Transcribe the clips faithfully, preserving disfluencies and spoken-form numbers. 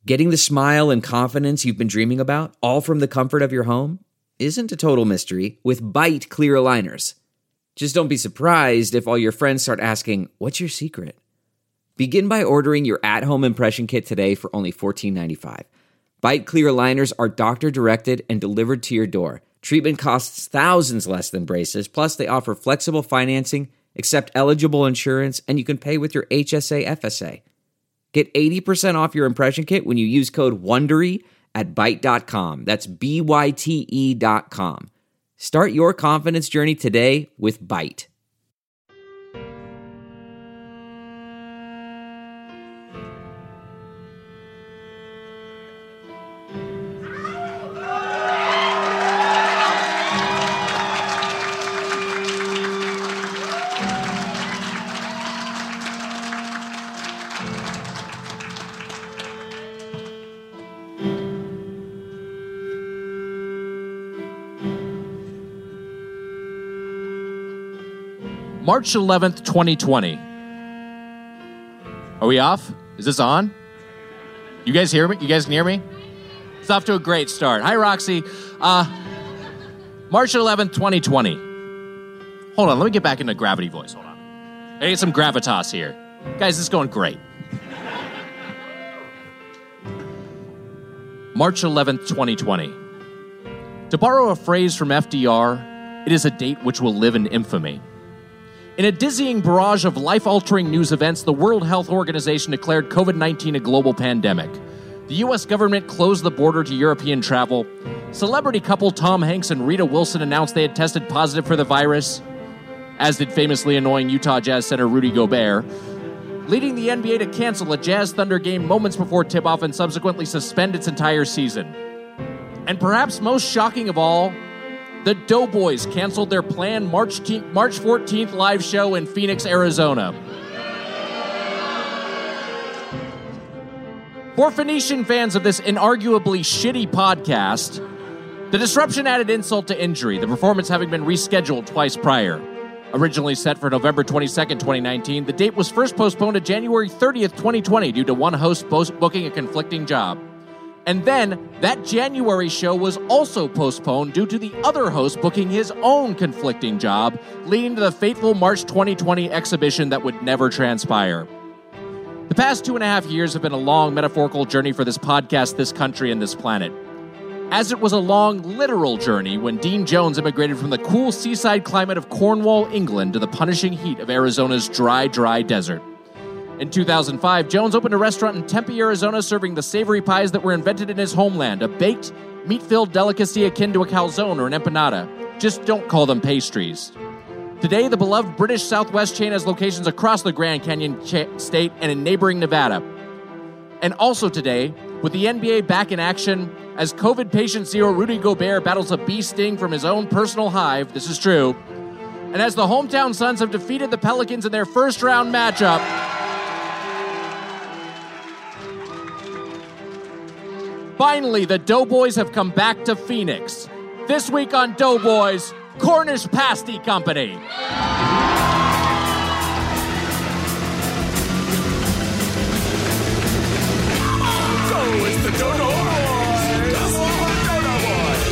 Getting the smile and confidence you've been dreaming about, all from the comfort of your home, isn't a total mystery with Byte clear aligners. Just don't be surprised if all your friends start asking, "What's your secret?" Begin by ordering your at-home impression kit today for only fourteen ninety-five. Byte clear aligners are doctor-directed and delivered to your door. Treatment costs thousands less than braces, plus they offer flexible financing, accept eligible insurance, and you can pay with your H S A F S A. Get eighty percent off your impression kit when you use code WONDERY at byte dot com. That's B Y T E dot com. Start your confidence journey today with Byte. March eleventh, twenty twenty. Are we off? Is this on? You guys hear me? You guys can hear me? It's off to a great start. Hi, Roxy. Uh, March eleventh, twenty twenty. Hold on, let me get back into gravity voice. Hold on. I get some gravitas here. Guys, this is going great. March eleventh, twenty twenty. To borrow a phrase from F D R, it is a date which will live in infamy. In a dizzying barrage of life-altering news events, the World Health Organization declared covid nineteen a global pandemic. The U S government closed the border to European travel. Celebrity couple Tom Hanks and Rita Wilson announced they had tested positive for the virus, as did famously annoying Utah Jazz center Rudy Gobert, leading the N B A to cancel a Jazz Thunder game moments before tip-off and subsequently suspend its entire season. And perhaps most shocking of all, the Doughboys canceled their planned March fourteenth live show in Phoenix, Arizona. For Phoenician fans of this inarguably shitty podcast, the disruption added insult to injury, the performance having been rescheduled twice prior. Originally set for November twenty-second, twenty nineteen, the date was first postponed to January thirtieth, twenty twenty due to one host booking a conflicting job. And then, that January show was also postponed due to the other host booking his own conflicting job, leading to the fateful March twenty twenty exhibition that would never transpire. The past two and a half years have been a long metaphorical journey for this podcast, this country, and this planet. As it was a long, literal journey when Dean Jones immigrated from the cool seaside climate of Cornwall, England, to the punishing heat of Arizona's dry, dry desert. In two thousand five, Jones opened a restaurant in Tempe, Arizona, serving the savory pies that were invented in his homeland, a baked, meat-filled delicacy akin to a calzone or an empanada. Just don't call them pastries. Today, the beloved British Southwest chain has locations across the Grand Canyon cha- state and in neighboring Nevada. And also today, with the N B A back in action, as COVID patient zero Rudy Gobert battles a bee sting from his own personal hive, this is true, and as the hometown Suns have defeated the Pelicans in their first-round matchup, finally, the Doughboys have come back to Phoenix. This week on Doughboys, Cornish Pasty Company. So it's the Dodo Boys. Dodo Boys.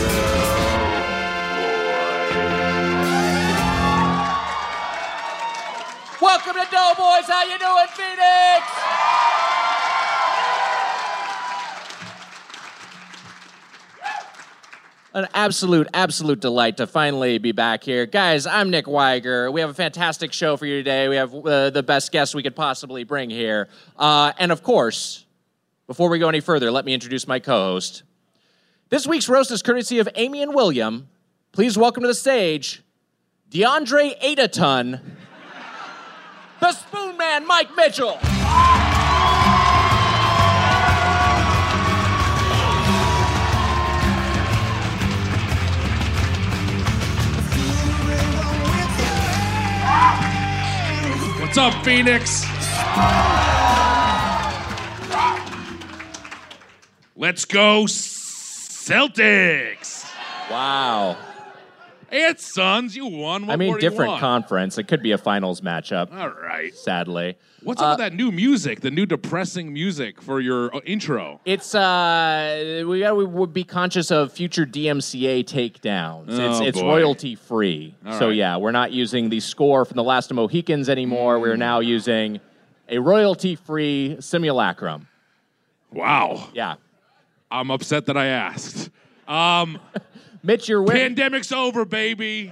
Welcome to Doughboys. How you doing, Phoenix? An absolute, absolute delight to finally be back here. Guys, I'm Nick Weiger. We have a fantastic show for you today. We have uh, the best guests we could possibly bring here. Uh, and of course, before we go any further, let me introduce my co-host. This week's roast is courtesy of Amy and William. Please welcome to the stage, DeAndre Ayton, the Spoon Man, Mike Mitchell. What's up, Phoenix? Let's go, Celtics. Wow. And Suns, you won. What I mean, more do you different want? conference. It could be a finals matchup. All right. Sadly. What's up with that new music, the new depressing music for your uh, intro? It's uh, we got we would be conscious of future D M C A takedowns. Oh, it's it's boy. royalty free. All So right. yeah, we're not using the score from the Last of Mohicans anymore. Mm. We're now using a royalty free simulacrum. Wow. Yeah, I'm upset that I asked. Um, Mitch, you're winning. pandemic's over, baby.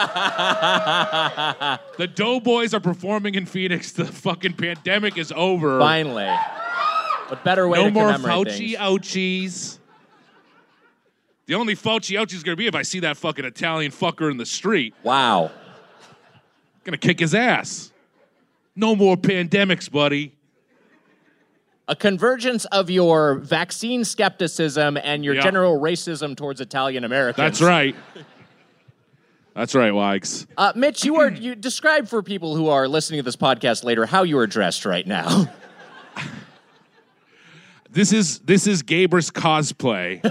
The Doughboys are performing in Phoenix. The fucking pandemic is over. Finally, what better way No to more commemorate Fauci things? ouchies. The only Fauci ouchie is going to be if I see that fucking Italian fucker in the street. Wow. Gonna kick his ass. No more pandemics, buddy. A convergence of your vaccine skepticism and your Yeah. general racism towards Italian Americans. That's right. That's right, Wags. Uh, Mitch, you are you describe for people who are listening to this podcast later how you are dressed right now. This is this is Gabrus cosplay.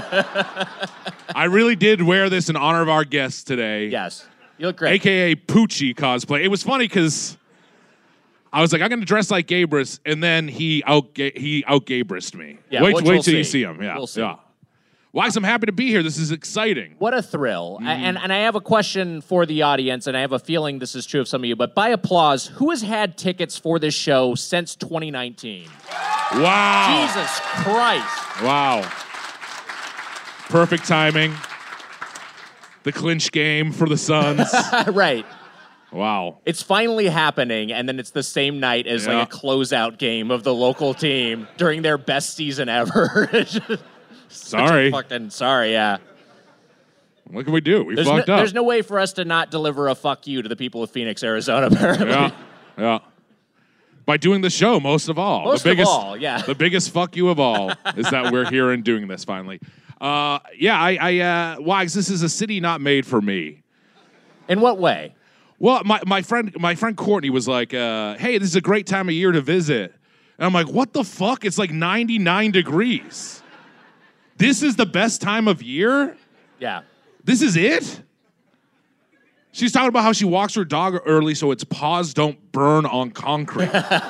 I really did wear this in honor of our guest today. Yes, you look great. A K A Poochie cosplay. It was funny because I was like, I'm gonna dress like Gabrus, and then he out he out Gabrused me. Yeah, wait which wait we'll till you see. see him. Yeah, We'll see. yeah. Wags, I'm happy to be here. This is exciting. What a thrill. Mm-hmm. A- And, and I have a question for the audience, and I have a feeling this is true of some of you, but by applause, who has had tickets for this show since twenty nineteen? Wow. Jesus Christ. Wow. Perfect timing. The clinch game for the Suns. Right. Wow. It's finally happening, and then it's the same night as Yeah. like a closeout game of the local team during their best season ever. It's just such a Sorry. Fucking sorry, yeah. What can we do? We There's no, fucked up. there's no way for us to not deliver a fuck you to the people of Phoenix, Arizona, apparently. Yeah. Yeah. By doing the show, most of all. Most the of biggest, all, yeah. The biggest fuck you of all is that we're here and doing this finally. Uh, yeah, I, I uh, Wags, this is a city not made for me. In what way? Well, my, my friend my friend Courtney was like, uh, hey, this is a great time of year to visit. And I'm like, what the fuck? It's like ninety-nine degrees. This is the best time of year? Yeah. This is it? She's talking about how she walks her dog early so its paws don't burn on concrete.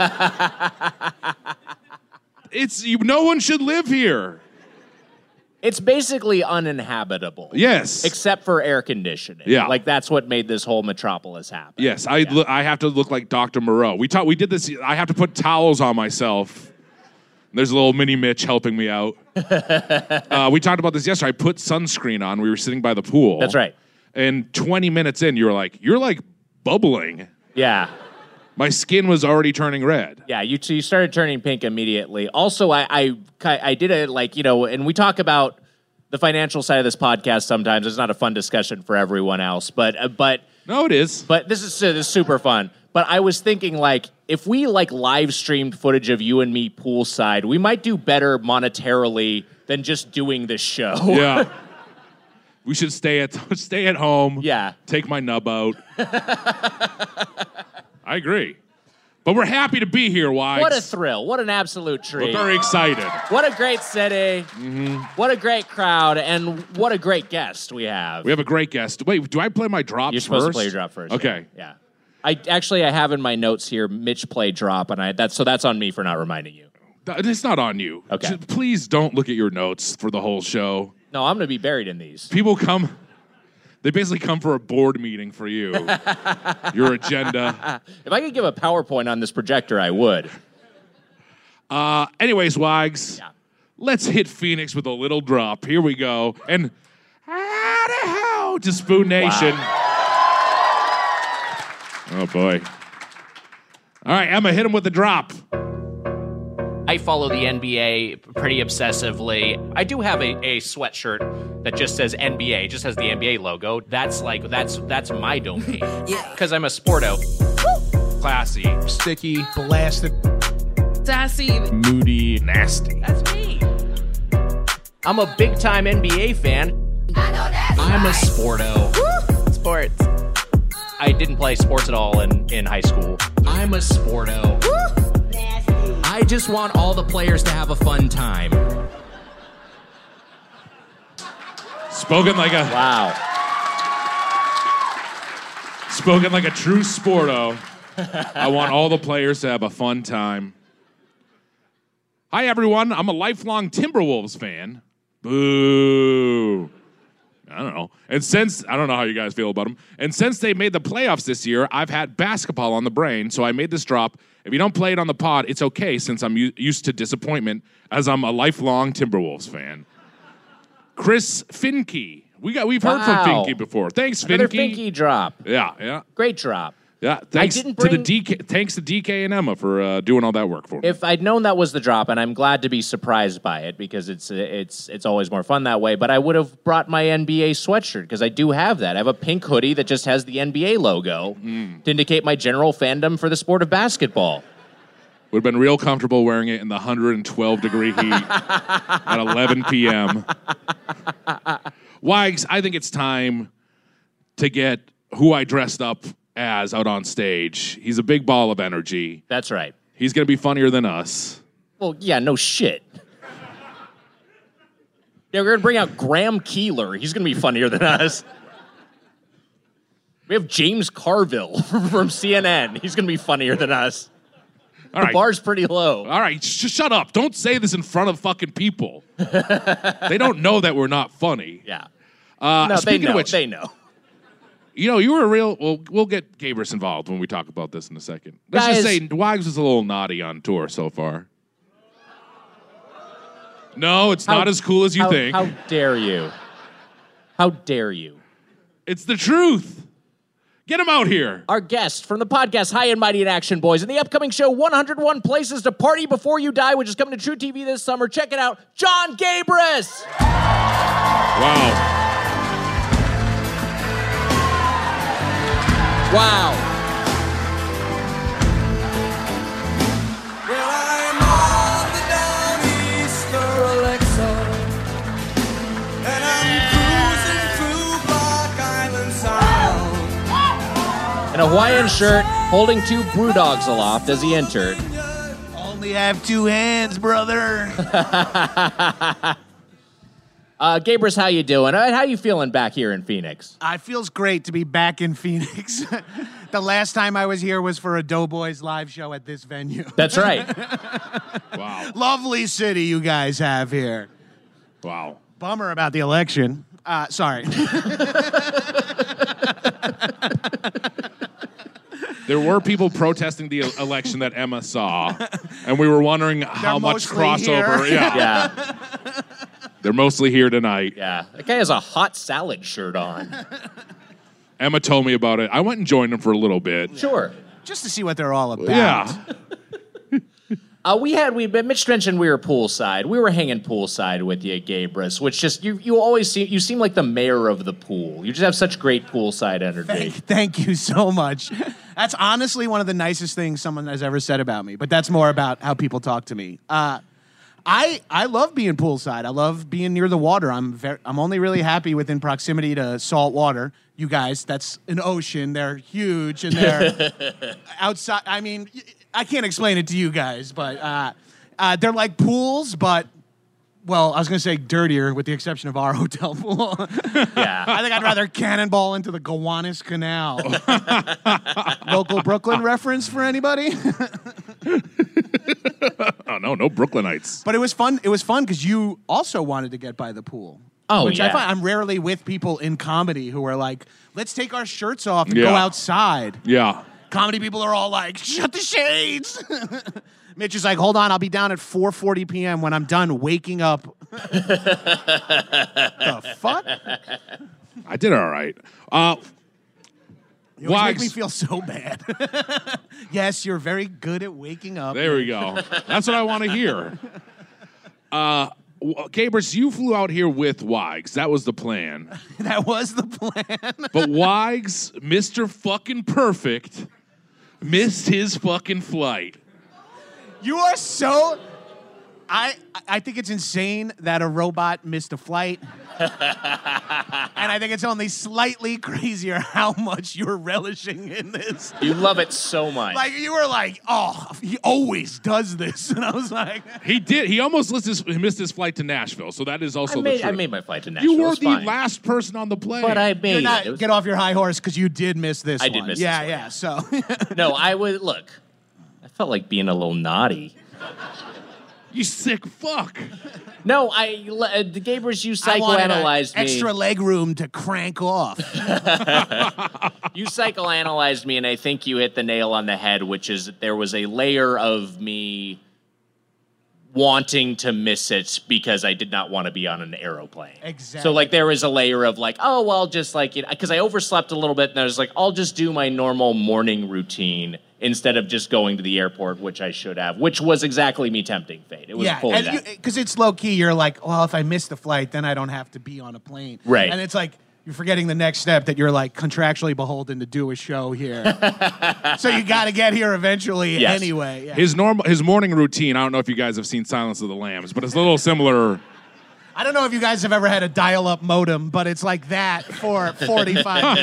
It's you, no one should live here. It's basically uninhabitable. Yes. Except for air conditioning. Yeah. Like, that's what made this whole metropolis happen. Yes, I lo- I have to look like Doctor Moreau. We talked. We did this. I have to put towels on myself. There's a little mini Mitch helping me out. uh, we talked about this yesterday. I put sunscreen on. We were sitting by the pool. That's right. And twenty minutes in, you were like, "You're like bubbling." Yeah. My skin was already turning red. Yeah, you so you started turning pink immediately. Also, I, I I did it like, you know, and we talk about the financial side of this podcast sometimes. It's not a fun discussion for everyone else, but uh, but No, it is. but this is this is super fun. But I was thinking, like, if we like live streamed footage of you and me poolside, we might do better monetarily than just doing this show. Yeah. We should stay at stay at home. Yeah. Take my nub out. I agree. But we're happy to be here, Wags. What a thrill! What an absolute treat! We're very excited. What a great city! Mm-hmm. What a great crowd! And what a great guest we have. We have a great guest. Wait, do I play my drops You're supposed first? to play your drop first. Okay. Yeah. yeah. I actually I have in my notes here Mitch play drop, and I that's so that's on me for not reminding you. Th- It's not on you. Okay. Just please don't look at your notes for the whole show. No, I'm gonna be buried in these. People come, they basically come for a board meeting for you. Your agenda. If I could give a PowerPoint on this projector, I would. Uh, anyways, Wags, Yeah. let's hit Phoenix with a little drop. Here we go. And howdy how to Spoon Nation. Oh, boy. All right, Emma, hit him with the drop. I follow the N B A pretty obsessively. I do have a, a sweatshirt that just says N B A, just has the N B A logo. That's like, that's that's my domain. Yeah. Because I'm a sporto. Classy. Sticky, blasted, Sassy. moody, nasty. That's me. I'm a big-time N B A fan. I'm a sporto. Sports. I didn't play sports at all in, in high school. I'm a sporto. I just want all the players to have a fun time. Spoken like a Wow. Spoken like a true sporto. I want all the players to have a fun time. Hi, everyone. I'm a lifelong Timberwolves fan. Boo. I don't know. And since, I don't know how you guys feel about them. And since they made the playoffs this year, I've had basketball on the brain, so I made this drop. If you don't play it on the pod, it's okay since I'm u- used to disappointment as I'm a lifelong Timberwolves fan. Chris Finke. We got, we've heard Wow. from Finke before. Thanks, Another Finke. Finke drop. Yeah, yeah. Great drop. Yeah, thanks didn't to the bring- D K. Thanks to D K and Emma for uh, doing all that work for me. If I'd known that was the drop, and I'm glad to be surprised by it because it's it's it's always more fun that way. But I would have brought my N B A sweatshirt because I do have that. I have a pink hoodie that just has the N B A logo Mm. to indicate my general fandom for the sport of basketball. Would have been real comfortable wearing it in the one hundred twelve degree heat at eleven p.m. Wags, I think it's time to get who I dressed up as out on stage. He's a big ball of energy. That's right. He's going to be funnier than us. Well, yeah, no shit. Yeah, we're gonna bring out Graham Keeler. He's gonna be funnier than us. We have James Carville from C N N. He's gonna be funnier than us. All The right. bar's pretty low. All right, sh- shut up. Don't say this in front of fucking people. They don't know that we're not funny. Yeah. Uh, No, they speaking know. of which, They know. you know, you were a real. Well, we'll get Gabrus involved when we talk about this in a second. Let's just Guys- say Wags was a little naughty on tour so far. No, it's How- not as cool as you how, think. How dare you? How dare you? It's the truth. Get him out here. Our guest from the podcast High and Mighty in Action Boys in the upcoming show one oh one Places to Party Before You Die, which is coming to True T V this summer. Check it out. John Gabrus. Wow. Wow. Well, I'm on the Downeaster Alexa, and I'm cruising through Block Island Sound. In a Hawaiian shirt, holding two brew dogs aloft as he entered. Only have two hands, brother. Uh, Gabrus, how you doing? Uh, How you feeling back here in Phoenix? Uh, it feels great to be back in Phoenix. The last time I was here was for a Doughboys live show at this venue. That's right. Wow. Lovely city you guys have here. Wow. Bummer about the election. Uh, sorry. There were people protesting the election that Emma saw, and we were wondering how much mostly crossover. here. Yeah. Yeah. They're mostly here tonight. Yeah. That guy has a hot salad shirt on. Emma told me about it. I went and joined them for a little bit. Sure. Just to see what they're all about. Yeah. Uh, we had we Mitch mentioned we were poolside. We were hanging poolside with you, Gabrus, which just you you always seem you seem like the mayor of the pool. You just have such great poolside energy. Thank, thank you so much. That's honestly one of the nicest things someone has ever said about me, but that's more about how people talk to me. Uh, I I love being poolside. I love being near the water. I'm very, I'm only really happy within proximity to salt water. You guys, that's an ocean. They're huge and they're outside. I mean, I can't explain it to you guys, but uh, uh, they're like pools, but well, I was going to say dirtier with the exception of our hotel pool. Yeah. I think I'd rather cannonball into the Gowanus Canal. Local Brooklyn reference for anybody? Oh no, no Brooklynites. But it was fun. It was fun because you also wanted to get by the pool. Oh, which I yeah. find I'm rarely with people in comedy who are like, let's take our shirts off and Yeah. go outside. Yeah. Comedy people are all like, shut the shades. Mitch is like, hold on, I'll be down at four forty p.m. when I'm done waking up. The fuck? I did all right. Uh, You always make Wags- me feel so bad. Yes, you're very good at waking up. There we go. That's what I want to hear. Uh, w- Gabrus, you flew out here with Wags. That was the plan. That was the plan. But Wags, Mister Fucking Perfect, missed his fucking flight. You are so... I I think it's insane that a robot missed a flight. And I think it's only slightly crazier how much you're relishing in this. You love it so much. Like, you were like, oh, he always does this. And I was like... He did. He almost missed his, he missed his flight to Nashville, so that is also I made, the truth. I made my flight to Nashville. You were It's the fine. last person on the plane. But I made You're not, it. it was, get off your high horse, because you did miss this I one. did miss yeah, this one, yeah, so... No, I would... Look, I felt like being a little naughty. You sick fuck. No, I... Uh, the Gabrus, you I wanted a psychoanalyzed me. extra leg room to crank off. You psychoanalyzed me, and I think you hit the nail on the head, which is that there was a layer of me wanting to miss it because I did not want to be on an aeroplane. Exactly. So, like, there was a layer of, like, oh, well, just, like, because I overslept a little bit, and I was like, I'll just do my normal morning routine instead of just going to the airport, which I should have, which was exactly me tempting fate. It was Yeah, fully that. because it's low-key. You're like, well, if I miss the flight, then I don't have to be on a plane. Right. And it's like, you're forgetting the next step that you're, like, contractually beholden to do a show here. So you got to get here eventually Yes. anyway. Yeah. His normal, his morning routine. I don't know if you guys have seen Silence of the Lambs, but it's a little similar. I don't know if you guys have ever had a dial-up modem, but it's like that for forty-five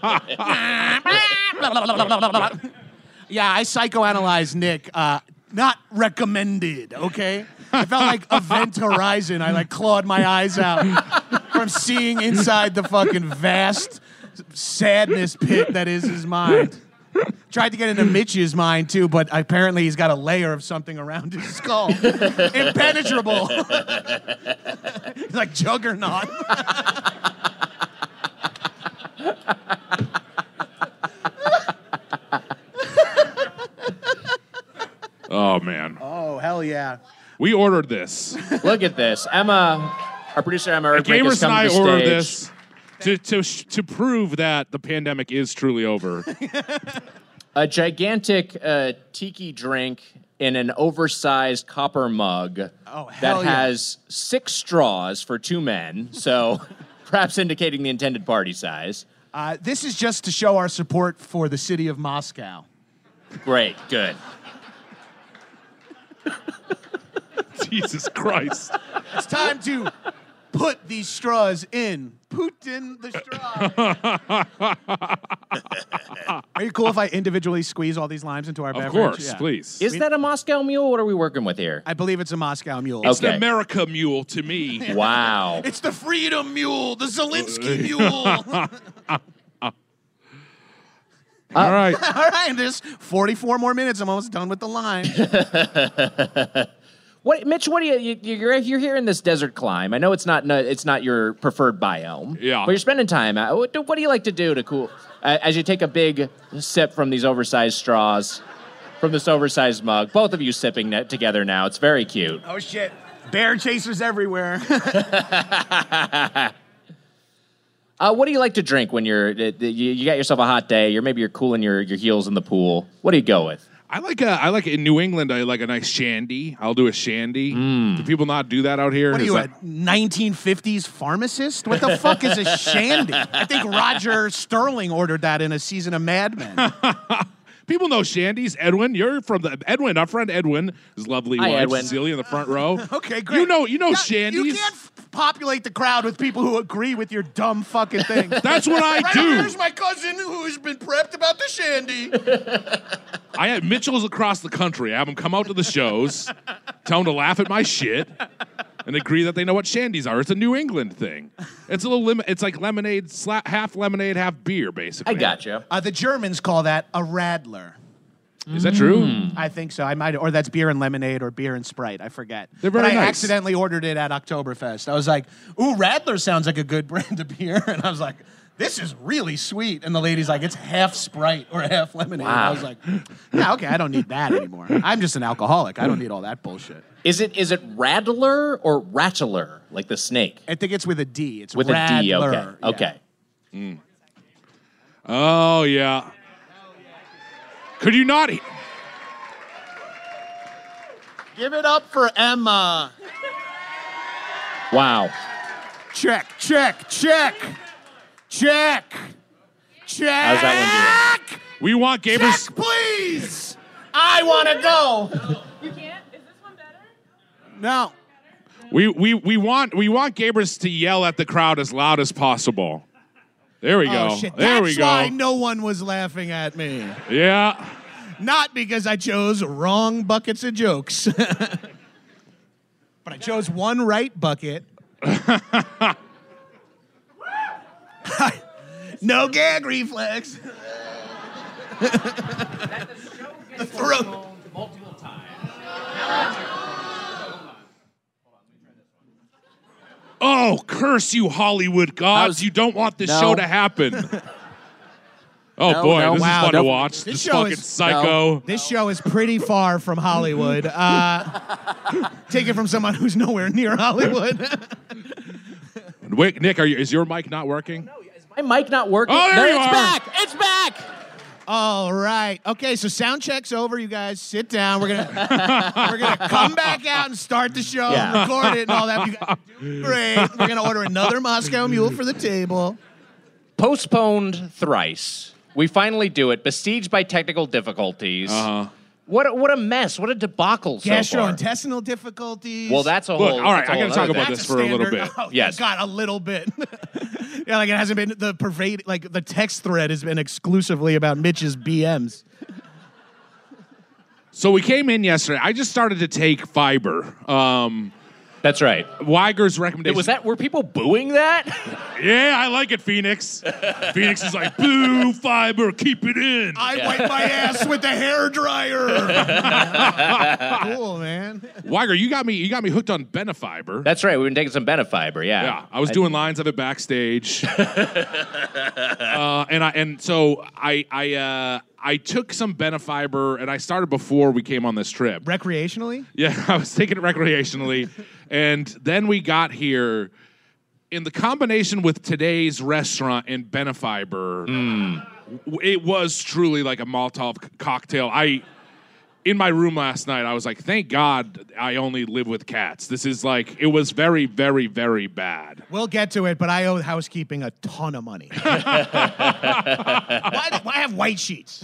minutes. Yeah, I psychoanalyzed Nick. Uh, not recommended, okay? I felt like Event Horizon. I, like, clawed my eyes out from seeing inside the fucking vast sadness pit that is his mind. Tried to get into Mitch's mind, too, but apparently he's got a layer of something around his skull. Impenetrable. He's like Juggernaut. Oh man, Oh, hell yeah. we ordered this. Look at this. Emma, our producer Emma Erdbrink has Gamers come and I to the ordered stage. this to to sh- to prove that the pandemic is truly over. A gigantic uh, tiki drink in an oversized copper mug Oh, hell that yeah. has six straws for two men, so perhaps indicating the intended party size. Uh, this is just to show our support for the city of Moscow. Great, good. Jesus Christ. It's time to put these straws in. Putin the straw. Are you cool if I individually squeeze all these limes into our Of beverage? course, Yeah. please. Is that a Moscow mule? What are we working with here? I believe it's a Moscow mule. It's Okay. the America mule to me. Wow. It's the freedom mule, the Zelensky mule. All right. All right, there's forty-four more minutes. I'm almost done with the line. What, Mitch? What do you, you you're you're here in this desert climb? I know it's not no, it's not your preferred biome. Yeah. But you're spending time out. What, do- what do you like to do to cool uh, as you take a big sip from these oversized straws, from this oversized mug? Both of you sipping net together now. It's very cute. Oh, shit. Bear chasers everywhere. Uh, what do you like to drink when you're uh, you, you got yourself a hot day? You're maybe you're cooling your, your heels in the pool. What do you go with? I like a, I like in New England. I like a nice shandy. I'll do a shandy. Do people not do that out here? What are Is you, that- a nineteen fifties pharmacist? What the fuck is a shandy? I think Roger Sterling ordered that in a season of Mad Men. People know shandies. Edwin, you're from the Edwin. Our friend Edwin, his lovely Hi, wife Edwin. Cecilia in the front row. Okay, great. You know, you know Yeah, shandies. You can't f- populate the crowd with people who agree with your dumb fucking thing. That's what I Right do. here's my cousin who's been prepped about the shandy. I have Mitchell's across the country. I have them come out to the shows, tell them to laugh at my shit, and agree that they know what shandies are. It's a New England thing. It's a little lim- It's like lemonade, sla- half lemonade, half beer, basically. I gotcha. Uh, the Germans call that a Radler. Is that true? I think so. I might, or that's beer and lemonade, or beer and Sprite. I forget. They're very but I nice. accidentally ordered it at Oktoberfest. I was like, "Ooh, Radler sounds like a good brand of beer," and I was like, "This is really sweet." And the lady's like, "It's half Sprite or half lemonade." And I Wow. was like, "Yeah, okay, I don't need that anymore. I'm just an alcoholic. I don't need all that bullshit." Is it is it Rattler or Rattler, like the snake? I think it's with a D. It's With a D, Radler. okay. Yeah. Okay. Oh, yeah. Could you not? he- Give it up for Emma. Wow. Check, check, check, check, check. How's that one We want Gabrus. Check, please. I want to go. You can't? Is this one better? No. We we we want we want Gabrus to yell at the crowd as loud as possible. There we go. Oh, shit. There That's we go. why no one was laughing at me. Yeah. Not because I chose wrong buckets of jokes. But I chose one right bucket. No gag reflex. The throat. Multiple times. Oh, curse you, Hollywood gods! How's- You don't want this No. show to happen. Oh No, boy, no, this wow, is fun no. to watch. This This, show fucking is- psycho. This show is pretty far from Hollywood. Uh, take it from someone who's nowhere near Hollywood. Wait, Nick, are you, is your mic not working? My mic not working. Oh, there No, you it's are. back. It's back. All right. Okay, so sound check's over. You guys sit down. We're gonna we're gonna come back out and start the show, Yeah. and record it, and all that. You guys do great. We're gonna order another Moscow Mule for the table. Postponed thrice. We finally do it, besieged by technical difficulties. Uh-huh. What a, what a mess. What a debacle so far. Gastrointestinal difficulties. Well, that's a Look, whole. all right, that's a I gotta whole talk other about thing. That's this for a little standard- bit. Oh, Yes. God, a little bit. Yeah, like it hasn't been the pervade. Like the text thread has been exclusively about Mitch's B Ms. So we came in yesterday. I just started to take fiber. Um, That's right. Weiger's recommendation. Was that? Were people booing that? Yeah, I like it, Phoenix. Phoenix is like, boo, fiber, keep it in. I wipe my ass with the hair dryer. Cool, man. Weiger, you got me. You got me hooked on Benefiber. That's right. We've been taking some Benefiber. Yeah. Yeah, I was doing lines of it backstage, uh, and I and so I I uh, I took some Benefiber and I started before we came on this trip. Recreationally? Yeah, I was taking it recreationally, and then we got here. In the combination with today's restaurant and Benefiber, w- it was truly like a Molotov c- cocktail. I. In my room last night, I was like, thank God I only live with cats. This is like, it was very, very, very bad. We'll get to it, but I owe housekeeping a ton of money. why, why have white sheets?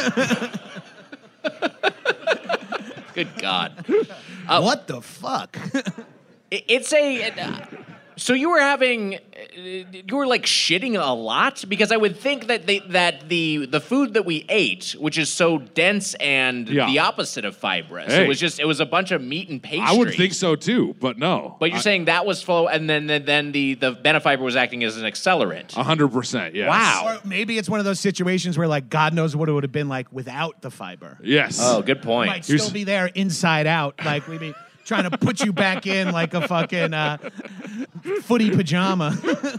Good God. what the fuck? It- It's a. Uh, so you were having, uh, you were like shitting a lot because I would think that they, that the the food that we ate, which is so dense and Yeah. the opposite of fibrous, Hey. it was just it was a bunch of meat and pastry. I would think so too, but no. But you're saying that was full, and then then, then the the Benefiber was acting as an accelerant. A hundred percent, yes. Wow. Or maybe it's one of those situations where, like, God knows what it would have been like without the fiber. Yes. Oh, good point. Might Here's- still be there inside out. Like, we'd be trying to put you back in like a fucking uh, footy pajama.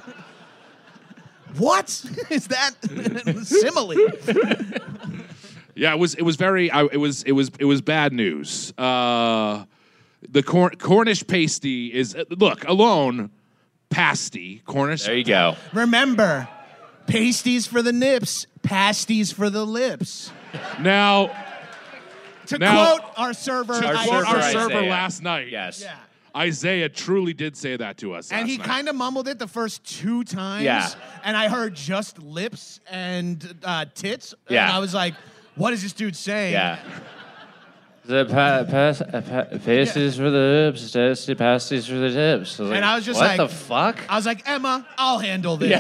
What is that simile? Yeah, it was. It was very. I, it was. It was. It was bad news. Uh, the Cor- Cornish pasty is uh, look alone. Pasty Cornish. There you go. Remember, pasties for the nips, pasties for the lips. Now, To Now- quote our server, to Our I- quote our server, server Isaiah. last night. Yes. Yeah. Isaiah truly did say that to us. And last he night. kind of mumbled it the first two times. Yeah. And I heard just lips and uh, tits. Yeah. And I was like, what is this dude saying? Yeah. The pa- pass, uh, pa- pasties for the lips, tasty pasties for the tips. And I was just what like- the fuck? I was like, Emma, I'll handle this.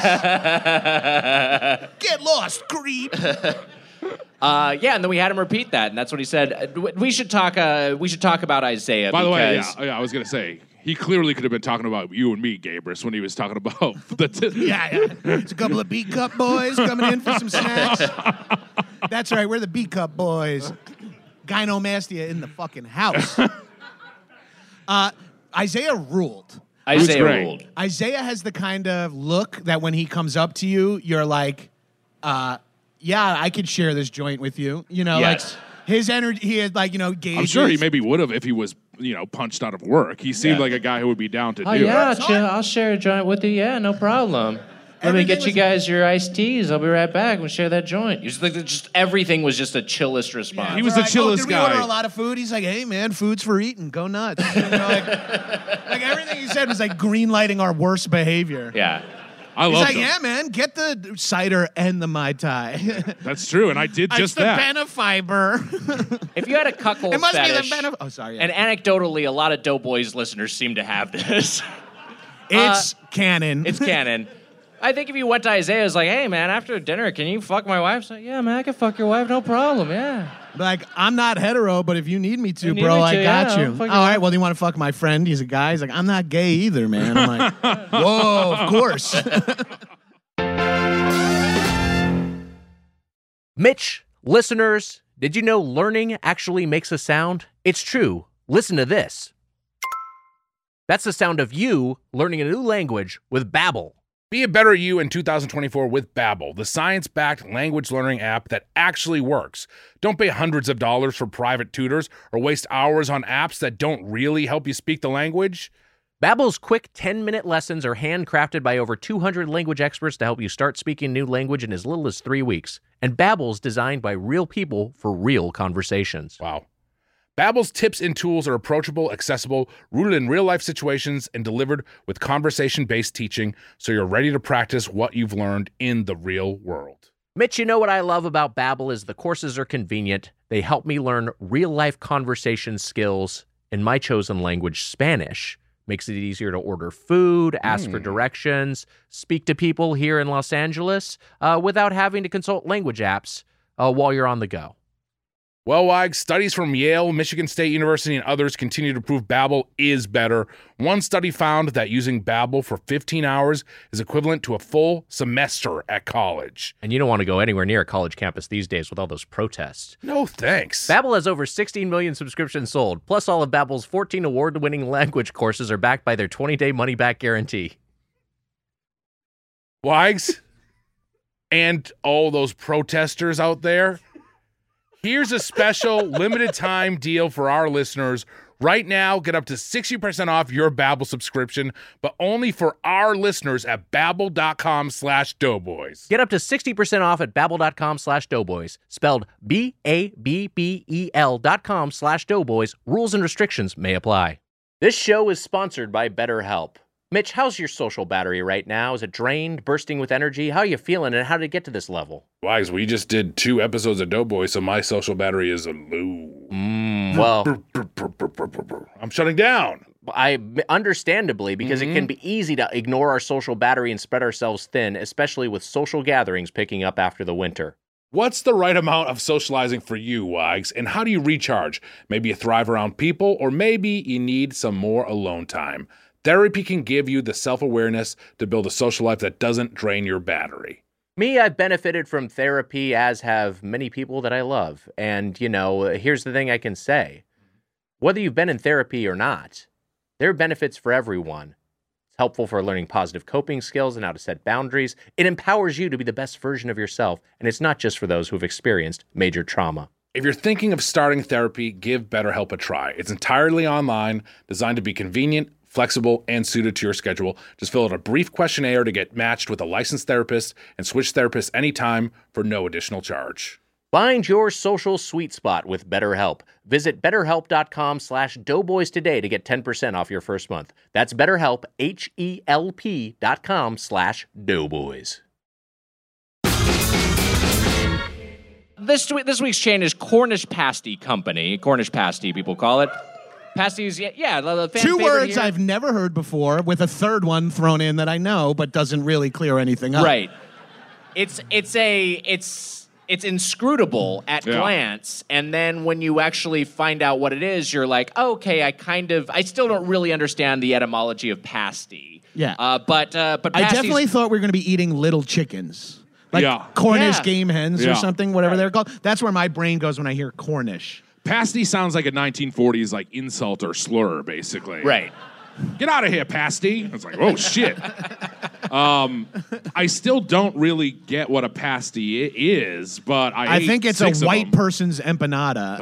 Get lost, creep. Uh, yeah, and then we had him repeat that, and that's what he said. Uh, w- We should talk. Uh, we should talk about Isaiah. By the way, yeah, because yeah, I was gonna say he clearly could have been talking about you and me, Gabrus, when he was talking about the. T- Yeah, yeah. It's a couple of B Cup boys coming in for some snacks. That's right, we're the B Cup boys. Gynomastia in the fucking house. Uh, Isaiah ruled. Isaiah great. ruled. Isaiah has the kind of look that when he comes up to you, you're like, uh, yeah, I could share this joint with you. You know, Yes. like his energy, he had like, you know, gauges. I'm sure he maybe would have if he was, you know, punched out of work. He seemed Yeah. like a guy who would be down to Oh do yeah, it. I'll, chill, I'll share a joint with you. Yeah, no problem. Let me Everything get you was- guys your iced teas. I'll be right back. We'll share that joint. Just, like, just everything was just a chillest response. He was We're the like, oh, chillest did we guy. order a lot of food? He's like, hey, man, food's for eating. Go nuts. You know, like, like everything he said was like green lighting our worst behavior. Yeah. I He's love like, them. yeah, man, get the cider and the Mai Tai. That's true, and I did It's just the that. Benefiber. If you had a cuckold It must fetish, be the Benef. Oh, sorry. Yeah. and anecdotally, a lot of Doughboys listeners seem to have this. it's canon. It's canon. I think if you went to Isaiah's like, hey, man, after dinner, can you fuck my wife? It's like, yeah, man, I can fuck your wife, no problem, yeah. Like, I'm not hetero, but if you need me to, You need bro, me I to, got yeah, you. I'll fuck All you. right, well, do you want to fuck my friend? He's a guy. He's like, I'm not gay either, man. I'm like, whoa, of course. Mitch, listeners, did you know learning actually makes a sound? It's true. Listen to this. That's the sound of you learning a new language with Babbel. Be a better you in two thousand twenty-four with Babbel, the science-backed language learning app that actually works. Don't pay hundreds of dollars for private tutors or waste hours on apps that don't really help you speak the language. Babbel's quick ten-minute lessons are handcrafted by over two hundred language experts to help you start speaking a new language in as little as three weeks. And Babbel's designed by real people for real conversations. Wow. Babbel's tips and tools are approachable, accessible, rooted in real-life situations, and delivered with conversation-based teaching so you're ready to practice what you've learned in the real world. Mitch, you know what I love about Babbel is the courses are convenient. They help me learn real-life conversation skills in my chosen language, Spanish. Makes it easier to order food, ask Mm. for directions, speak to people here in Los Angeles uh, without having to consult language apps uh, while you're on the go. Well, Wags, studies from Yale, Michigan State University, and others continue to prove Babbel is better. One study found that using Babbel for fifteen hours is equivalent to a full semester at college. And you don't want to go anywhere near a college campus these days with all those protests. No thanks. Babbel has over sixteen million subscriptions sold. Plus, all of Babbel's fourteen award-winning language courses are backed by their twenty-day money-back guarantee. Wags, and all those protesters out there, here's a special limited time deal for our listeners. Right now, get up to sixty percent off your Babbel subscription, but only for our listeners at babbel.com slash doughboys. Get up to sixty percent off at babbel.com slash doughboys. Spelled B A B B E L dot com slash doughboys. Rules and restrictions may apply. This show is sponsored by BetterHelp. Mitch, how's your social battery right now? Is it drained, bursting with energy? How are you feeling, and how did it get to this level? Wags, we just did two episodes of Doughboys, so my social battery is low. Mm, well, I'm shutting down. I understandably, because Mm-hmm. it can be easy to ignore our social battery and spread ourselves thin, especially with social gatherings picking up after the winter. What's the right amount of socializing for you, Wags, and how do you recharge? Maybe you thrive around people, or maybe you need some more alone time. Therapy can give you the self-awareness to build a social life that doesn't drain your battery. Me, I've benefited from therapy, as have many people that I love. And, you know, here's the thing I can say. Whether you've been in therapy or not, there are benefits for everyone. It's helpful for learning positive coping skills and how to set boundaries. It empowers you to be the best version of yourself, and it's not just for those who've experienced major trauma. If you're thinking of starting therapy, give BetterHelp a try. It's entirely online, designed to be convenient, flexible, and suited to your schedule. Just fill out a brief questionnaire to get matched with a licensed therapist and switch therapists anytime for no additional charge. Find your social sweet spot with BetterHelp. Visit betterhelp.com slash doughboys today to get ten percent off your first month. That's BetterHelp, H E L P dot com slash doughboys. This, this week's chain is Cornish Pasty Company. Cornish Pasty, people call it. Pasties, yeah, yeah. The fan Two favorite words here. I've never heard before, with a third one thrown in that I know, but doesn't really clear anything up. Right. It's it's a it's it's inscrutable at Yeah. glance, and then when you actually find out what it is, you're like, okay, I kind of I still don't really understand the etymology of pasty. Yeah. Uh, but uh, but I pasties- definitely thought we were going to be eating little chickens. Like Yeah. Cornish Yeah. game hens Yeah. or something, whatever they're called. That's where my brain goes when I hear Cornish. Pasty sounds like a nineteen forties like insult or slur, basically. right. Get out of here, pasty. It's like, oh shit. um, I still don't really get what a pasty i- is, but I I ate think it's six a of white them. person's empanada.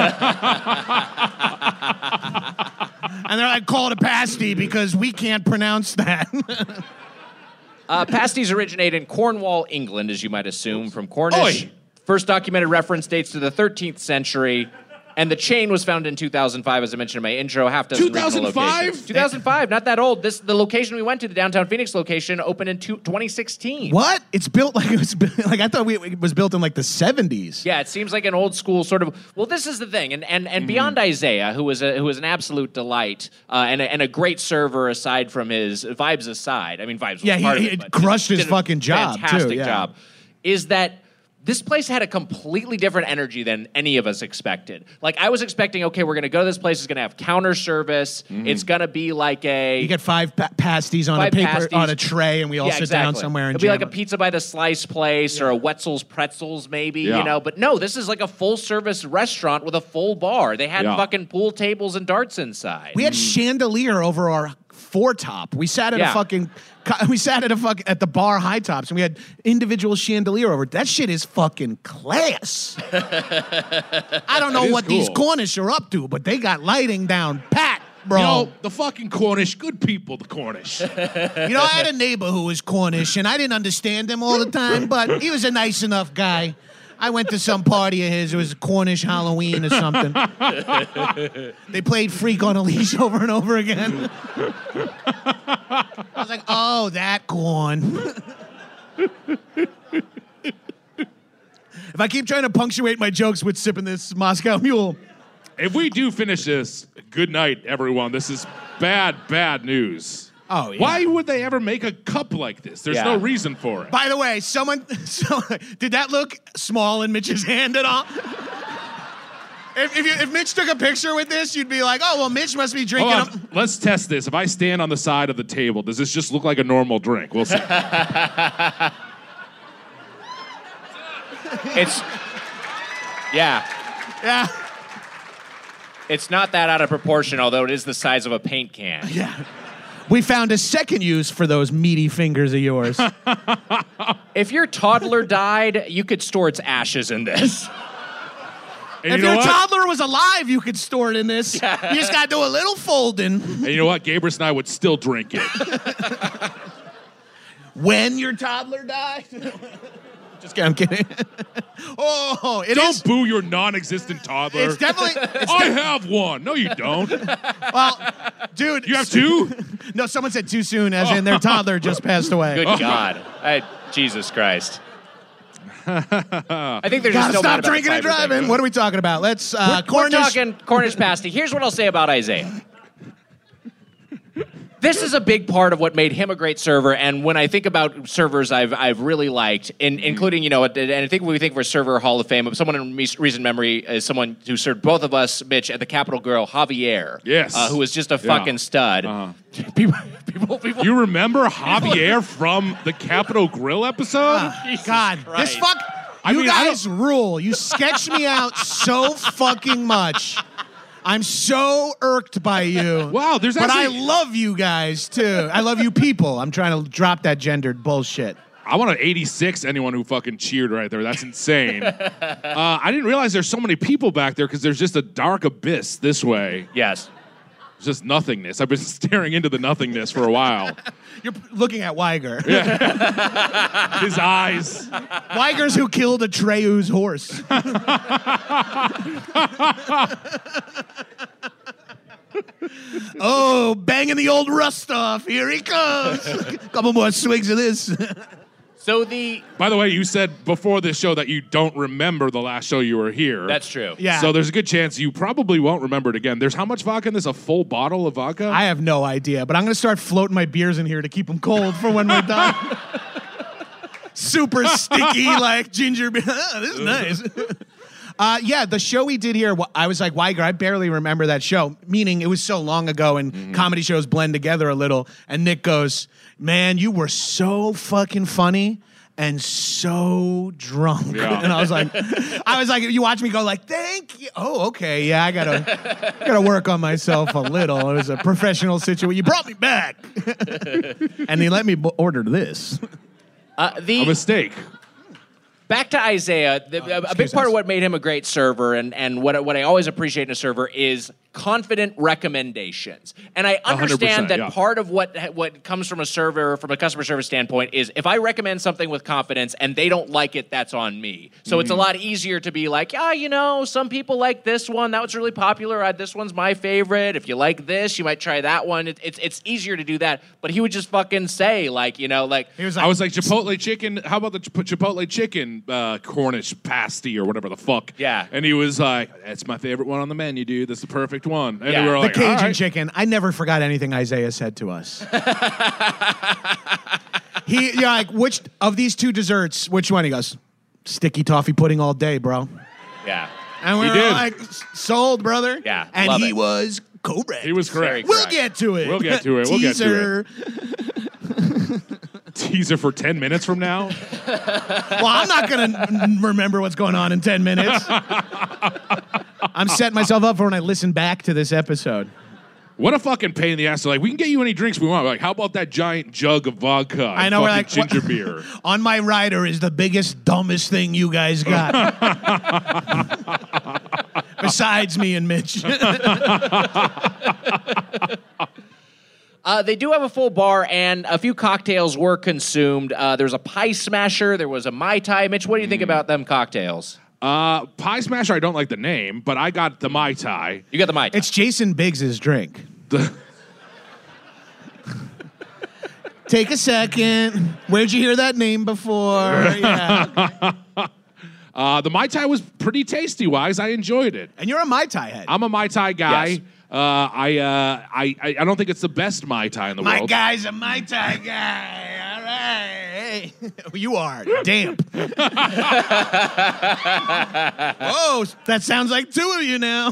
Uh, and they're like, call it a pasty because we can't pronounce that. Uh, pasties originate in Cornwall, England, as you might assume, from Cornish. Oi. First documented reference dates to the thirteenth century. And the chain was founded in two thousand five, as I mentioned in my intro, half dozen regional two thousand five? locations. two thousand five, not that old. This the location we went to, the downtown Phoenix location, opened in two, twenty sixteen. What? It's built like it was bu- like I thought we, it was built in like the seventies. Yeah, it seems like an old school sort of. Well, this is the thing, and and, and beyond Isaiah, who was a who was an absolute delight uh, and a, and a great server aside from his vibes aside. I mean, vibes. Was Yeah, he- part of he it, but crushed did his a fucking job, too, Fantastic yeah. job. Is that. This place had a completely different energy than any of us expected. Like, I was expecting, okay, we're going to go to this place. It's going to have counter service. It's going to be like a... You get five pa- pasties on Five a paper pasties. on a tray, and we all Yeah, sit exactly. down somewhere and It'll be jam like a it. pizza by the slice place or a Wetzel's Pretzels, maybe, Yeah. you know. But no, this is like a full-service restaurant with a full bar. They had Yeah. fucking pool tables and darts inside. We had chandelier over our foretop. We sat at Yeah. a fucking. We sat at a fuck at the bar high tops, and we had individual chandelier over. That shit is fucking class. I don't know It is what these cool. Cornish are up to, but they got lighting down pat, bro. You know, the fucking Cornish, good people, the Cornish. You know, I had a neighbor who was Cornish, and I didn't understand him all the time, but he was a nice enough guy. I went to some party of his. It was Cornish Halloween or something. They played Freak on a Leash over and over again. I was like, oh, that corn. If I keep trying to punctuate my jokes with sipping this Moscow Mule. If we do finish this, good night, everyone. This is bad, bad news. Oh, yeah. Why would they ever make a cup like this? There's Yeah. no reason for it. By the way, someone, so, did that look small in Mitch's hand at all? If, if, you, if Mitch took a picture with this, you'd be like, oh, well, Mitch must be drinking. Hold a- on. Let's test this. If I stand on the side of the table, does this just look like a normal drink? We'll see. It's... Yeah. Yeah. It's not that out of proportion, although it is the size of a paint can. Yeah. We found a second use for those meaty fingers of yours. If your toddler died, you could store its ashes in this. And If you know your what? toddler was alive, you could store it in this. You just got to do a little folding. And you know what? Gabrus and I would still drink it. When your toddler died? Just kidding, I'm kidding. Oh, it Don't is- boo your non-existent toddler. It's definitely. It's I de- have one. No, you don't. well, dude. You have two? No, someone said too soon, as in their toddler just passed away. Good God. I, Jesus Christ. I think they're just Gotta still mad stop about the drinking and cyber thing. driving. What are we talking about? Let's uh, We're Cornish. talking Cornish pasty. Here's what I'll say about Isaiah. This is a big part of what made him a great server, and when I think about servers I've I've really liked, in, including, you know, and I think when we think of a server Hall of Fame, someone in me- recent memory is someone who served both of us, Mitch, at the Capitol Grill, Javier. Yes. Uh, who was just a Yeah. fucking stud. Uh-huh. People, people, people. You remember Javier from the Capitol Grill episode? God, this Christ. fuck. I You mean, I guys rule. You sketch me out so fucking much. I'm so irked by you. Wow, there's But I actually- love you guys too. I love you people. I'm trying to drop that gendered bullshit. I want to eighty-six anyone who fucking cheered right there. That's insane. uh, I didn't realize there's so many people back there because there's just a dark abyss this way. Yes. It's just nothingness. I've been staring into the nothingness for a while. You're looking at Weiger. His eyes. Weiger's who killed Atreyu's horse. Oh, banging the old rust off. Here he comes. Couple more swigs of this. So the... By the way, you said before this show that you don't remember the last show you were here. That's true. Yeah. So there's a good chance you probably won't remember it again. There's how much vodka in this? A full bottle of vodka? I have no idea, but I'm going to start floating my beers in here to keep them cold for when we're done. Super sticky, like ginger beer. Oh, this is nice. Uh, yeah, the show we did here, I was like, Weiger, I barely remember that show, meaning it was so long ago and Mm-hmm. comedy shows blend together a little. And Nick goes, man, you were so fucking funny and so drunk. Yeah. And I was like, I was like, you watch me go like, thank you. Oh, okay, yeah, I gotta, gotta work on myself a little. It was a professional situation. You brought me back. And he let me b- order this. Uh, the a mistake. back to Isaiah. The, a, a big part of what made him a great server, and and what what I always appreciate in a server is confident recommendations. And I understand that yeah. part of what what comes from a server, from a customer service standpoint, is if I recommend something with confidence and they don't like it, that's on me. So Mm-hmm. it's a lot easier to be like, ah, you know, some people like this one. That was really popular. Uh, this one's my favorite. If you like this, you might try that one. It, it's it's easier to do that. But he would just fucking say, like, you know, like He was I was like, Chipotle chicken, how about the Chip- Chipotle chicken uh, Cornish pasty or whatever the fuck? Yeah. And he was like, that's my favorite one on the menu, dude. That's the perfect one. And Yeah. we were The like, Cajun all right. chicken. I never forgot anything Isaiah said to us. he, you're like, which of these two desserts, which one? He goes, sticky toffee pudding all day, bro. yeah. And we He were did. like, sold, brother. Yeah, And love he it. was correct. He was correct. We'll get to it. We'll get to it. We'll get to Teaser. Teaser for ten minutes from now. Well, I'm not going to remember what's going on in ten minutes. I'm setting myself up for when I listen back to this episode. What a fucking pain in the ass. They're like, we can get you any drinks we want. We're like, how about that giant jug of vodka? I and know, we're fucking like, ginger what- beer. On my rider is the biggest, dumbest thing you guys got. Besides me and Mitch. Uh, they do have a full bar, and a few cocktails were consumed. Uh, there was a Pie Smasher. There was a Mai Tai. Mitch, what do you think about them cocktails? Uh, Pie Smasher, I don't like the name, but I got the Mai Tai. You got the Mai Tai. It's Jason Biggs' drink. The- Take a second. Where'd you hear that name before? Yeah. uh, the Mai Tai was pretty tasty, wise. I enjoyed it. And you're a Mai Tai head. I'm a Mai Tai guy. Yes. Uh, I, uh, I I I don't think it's the best Mai Tai in the My world. guy's a Mai Tai guy. All right. Hey. You are damp. Oh, that sounds like two of you now.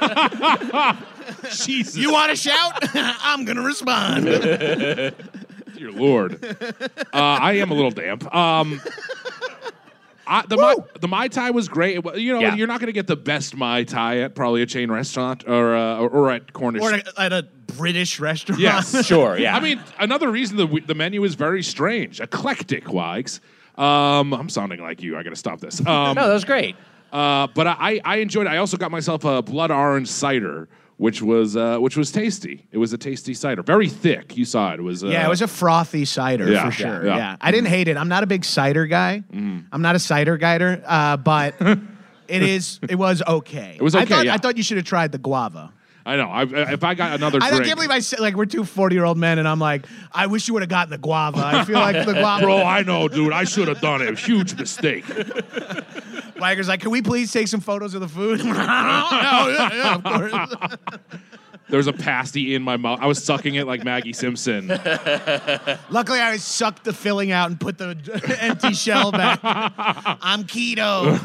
Jesus. You want to shout? I'm going to respond. Dear Lord. uh, I am a little damp. Um, I, the, Mai, the Mai Tai was great. It wa- You know, Yeah. you're not going to get the best Mai Tai at probably a chain restaurant or uh, or, or at Cornish. Or at a British restaurant. Yes. Sure, yeah. I mean, another reason the the menu is very strange, eclectic, Wags. Um, I'm sounding like you. I got to stop this. Um, no, that was great. uh, but I, I enjoyed it. I also got myself a blood orange cider, which was uh, which was tasty. It was a tasty cider, very thick. You saw it. It was uh, Yeah, it was a frothy cider Yeah, for sure. yeah, Yeah, yeah. I didn't hate it. I'm not a big cider guy. I'm not a cider guider, uh, but it is. It was okay. It was I okay, thought, yeah. I thought you should have tried the guava. I know. I, if I got another I drink, can't believe I said like we're two forty year old men, and I'm like, I wish you would have gotten the guava. I feel like the guava. Bro, I know, dude. I should have done it. Huge mistake. Wagger's like, can we please take some photos of the food? no, yeah, yeah, of course. There was a pasty in my mouth. I was sucking it like Maggie Simpson. Luckily, I sucked the filling out and put the empty shell back. I'm keto.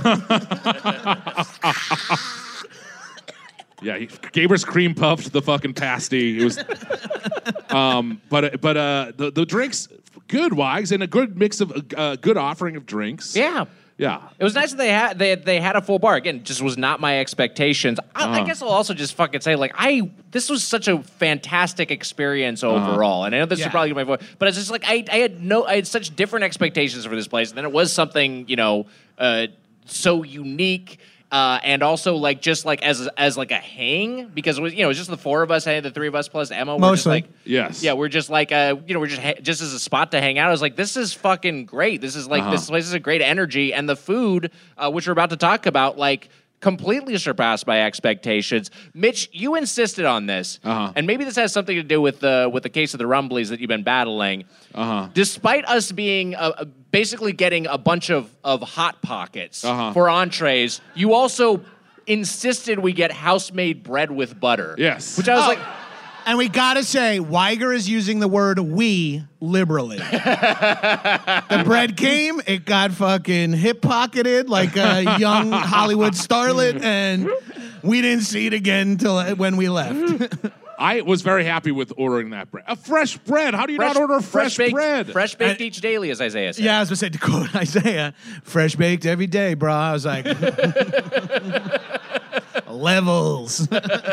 Yeah, he, Gaber's cream puffed the fucking pasty. It was, um, but but uh, the the drinks good, Wags, and a good mix of uh, good offering of drinks. Yeah. Yeah. It was nice that they had they they had a full bar. Again, just was not my expectations. I, I Uh-huh. guess I'll also just fucking say like I this was such a fantastic experience overall, and I know this Yeah. is probably my voice, but it's just like I I had no I had such different expectations for this place, and then it was something you know uh, so unique. Uh, and also, like, just like as as like a hang, because it was you know it was just the four of us, the three of us plus Emma. We're just Mostly. like, Yes. yeah, we're just like, uh, you know, we're just ha- just as a spot to hang out. I was like, this is fucking great. This is like Uh-huh. this place is a great energy, and the food, uh, which we're about to talk about, like completely surpassed my expectations. Mitch, you insisted on this, Uh-huh. and maybe this has something to do with the with the case of the Rumblies that you've been battling. Uh-huh. Despite us being uh, basically getting a bunch of of hot pockets Uh-huh. for entrees, you also insisted we get house-made bread with butter. Yes. Which I was Oh. like, And we gotta say, Weiger is using the word "we" liberally. The bread came, it got fucking hip pocketed like a young Hollywood starlet, and we didn't see it again until when we left. I was very happy with ordering that bread. A fresh bread. How do you fresh, not order fresh, baked, bread? Fresh baked And- each daily, as Isaiah said. Yeah, I was gonna say to quote Isaiah, "Fresh baked every day, bro." I was like, levels.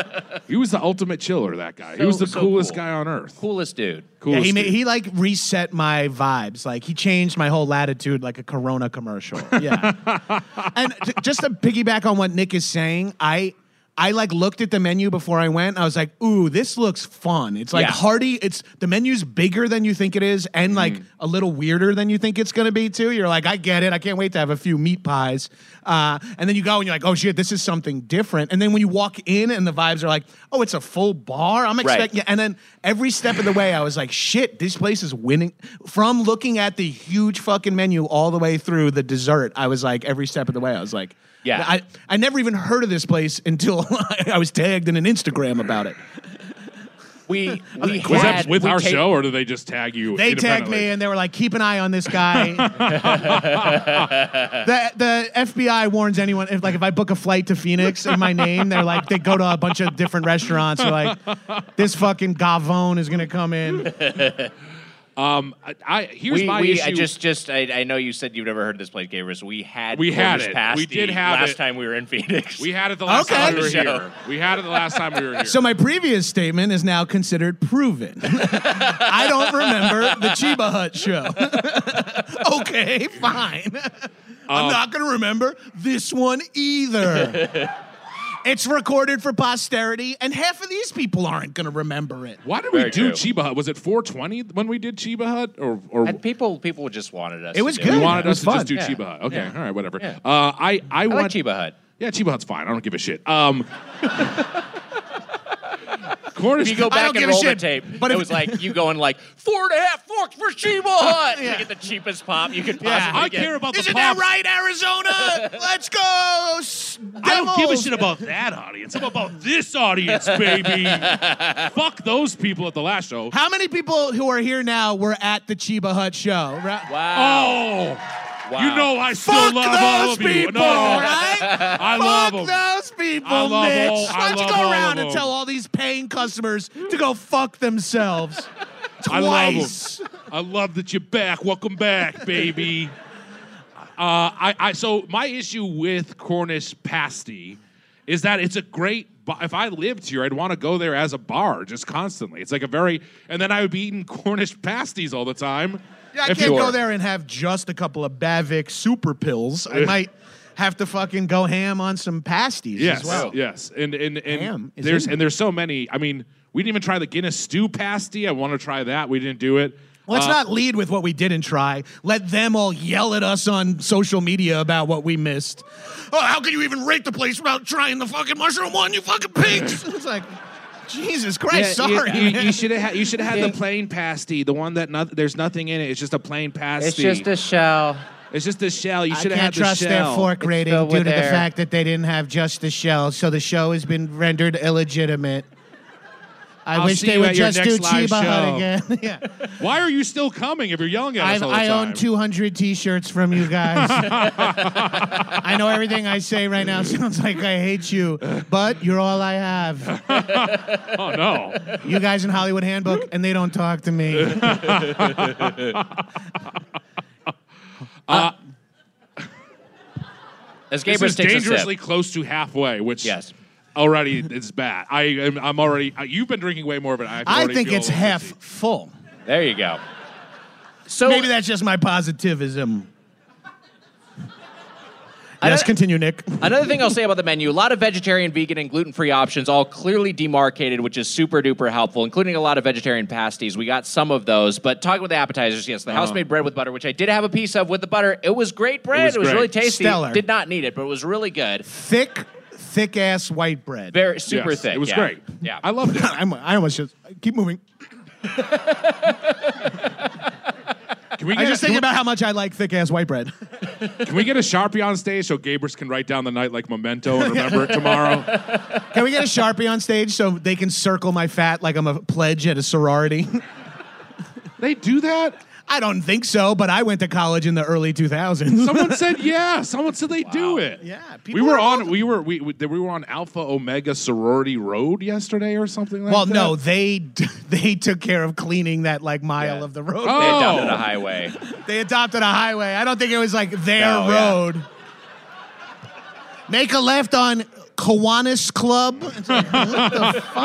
He was the ultimate chiller, that guy. he So- was the so coolest cool. guy on earth. Coolest dude. Yeah, Coolest he made, dude. he like reset my vibes. Like he changed my whole latitude like a Corona commercial. Yeah. And t- just to piggyback on what Nick is saying, I I like looked at the menu before I went. I was like, ooh, this looks fun. It's like Yeah. hearty. It's the menu's bigger than you think it is, and like a little weirder than you think it's gonna be too. You're like, I get it. I can't wait to have a few meat pies. Uh, and then you go and you're like, oh shit, this is something different. And then when you walk in and the vibes are like, oh, it's a full bar. I'm expecting. And then every step of the way, I was like, shit, this place is winning. From looking at the huge fucking menu all the way through the dessert, I was like, every step of the way, I was like. Yeah. I, I never even heard of this place until I was tagged in an Instagram about it. We we Was had that with we our ta- show, or did they just tag you? They tagged independently? me and they were like, keep an eye on this guy. the the F B I warns anyone if like if I book a flight to Phoenix in my name, they're like they go to a bunch of different restaurants. They're like, this fucking Gavone is gonna come in. Um, I, I here's we, my we, issue. I just, just, I, I know you said you've never heard of this place, Gabrus. We had, We had Cornish it. Pasty We did have last it. time we were in Phoenix. we had it the last Okay. time we were Show. here. We had it the last time we were here. So my previous statement is now considered proven. I don't remember the Chiba Hut show. Okay, fine. I'm not going to remember this one either. It's recorded for posterity, and half of these people aren't going to remember it. Why did we Very do true. Chiba Hut? Was it four twenty when we did Chiba Hut, or or And people, people just wanted us. It was to do good. you wanted It was us to fun. just do Yeah. Chiba Hut? Okay, Yeah. all right, whatever. Yeah. Uh, I I, I want like Chiba Hut. Yeah, Chiba Hut's fine. I don't give a shit. Um, Cornish. If you go I back don't and give a roll the shit, tape, but it if- was like you going like four and a half forks for Chiba Hut Yeah. to get the cheapest pop you could Yeah. possibly I get. care about the Isn't that pops. right, Arizona? Let's go, s- I don't give a Devils. shit about that audience. I'm about this audience, baby. Fuck those people at the last show. How many people who are here now were at the Chiba Hut show? Right? Wow. Oh, Wow. you know I still Fuck love those all of you. people, No, right? I love Fuck them. those people, I love Mitch. all- I Why don't you love go all around of and them. tell all these paying customers to go fuck themselves? I love Twice. them. I love that you're back. Welcome back, baby. Uh, I, I so my issue with Cornish Pasty is that it's a great. bu- If I lived here, I'd want to go there as a bar just constantly. It's like a very, and then I would be eating Cornish pasties all the time. Yeah, I If can't you- go there and have just a couple of Bavik super pills. I might have to fucking go ham on some pasties Yes, as well. yes, and and and Ham is there's in and there's so many. I mean, we didn't even try the Guinness stew pasty. I want to try that. We didn't do it. Let's Uh, not lead with what we didn't try. Let them all yell at us on social media about what we missed. Oh, how can you even rate the place without trying the fucking mushroom one, you fucking pigs? It's like, Jesus Christ, Yeah, you- sorry. You, man. you should have had, you should have had the plain pasty, the one that not, there's nothing in it. It's just a plain pasty. It's just a shell. It's just a shell. You I should have had can't the trust their shell. fork rating filled due to with the air. fact that they didn't have just the shell, so the show has been rendered illegitimate. I I'll wish see they you would at your just do next live Chiba show. Hut again. yeah. Why are you still coming if you're yelling at us I've, all the I time? own two hundred T-shirts from you guys. I know everything I say right now sounds like I hate you, but you're all I have. Oh no! You guys in Hollywood Handbook, and they don't talk to me. Uh, As this Gabrus is takes a dangerously sip. close to halfway, which Yes. already is bad. I am, I'm already. Uh, you've been drinking way more of it. I, I already think feel a it's little half tipsy. full. There you go. So Maybe that's just my positivism. I Yes, don't- continue, Nick. Another thing I'll say about the menu, a lot of vegetarian, vegan, and gluten-free options, all clearly demarcated, which is super duper helpful, including a lot of vegetarian pasties. We got some of those, but talking about the appetizers, yes, the house-made bread with butter, which I did have a piece of with the butter. It was great bread. It was was, great. really tasty. Stellar. Did not need it, but it was really good. Thick, thick ass white bread. Very super Yes, thick. It was yeah. great. Yeah. I loved it. I'm, I almost just keep moving. Can we I get, just can, thinking we, about how much I like thick ass white bread. can we get a Sharpie on stage so Gabrus can write down the night like memento and remember it tomorrow? Can we get a Sharpie on stage so they can circle my fat like I'm a pledge at a sorority? They do that? I don't think so, but I went to college in the early two thousands. Someone said yeah. Someone said they do it. Yeah, We people were are on. both- We were. We, we we were on Alpha Omega Sorority Road yesterday or something like Well, that. no, they they took care of cleaning that like mile Yeah. of the road. They Oh. adopted a highway. They adopted a highway. I don't think it was like their No, yeah. road. Make a left on Kiwanis Club. It's like, what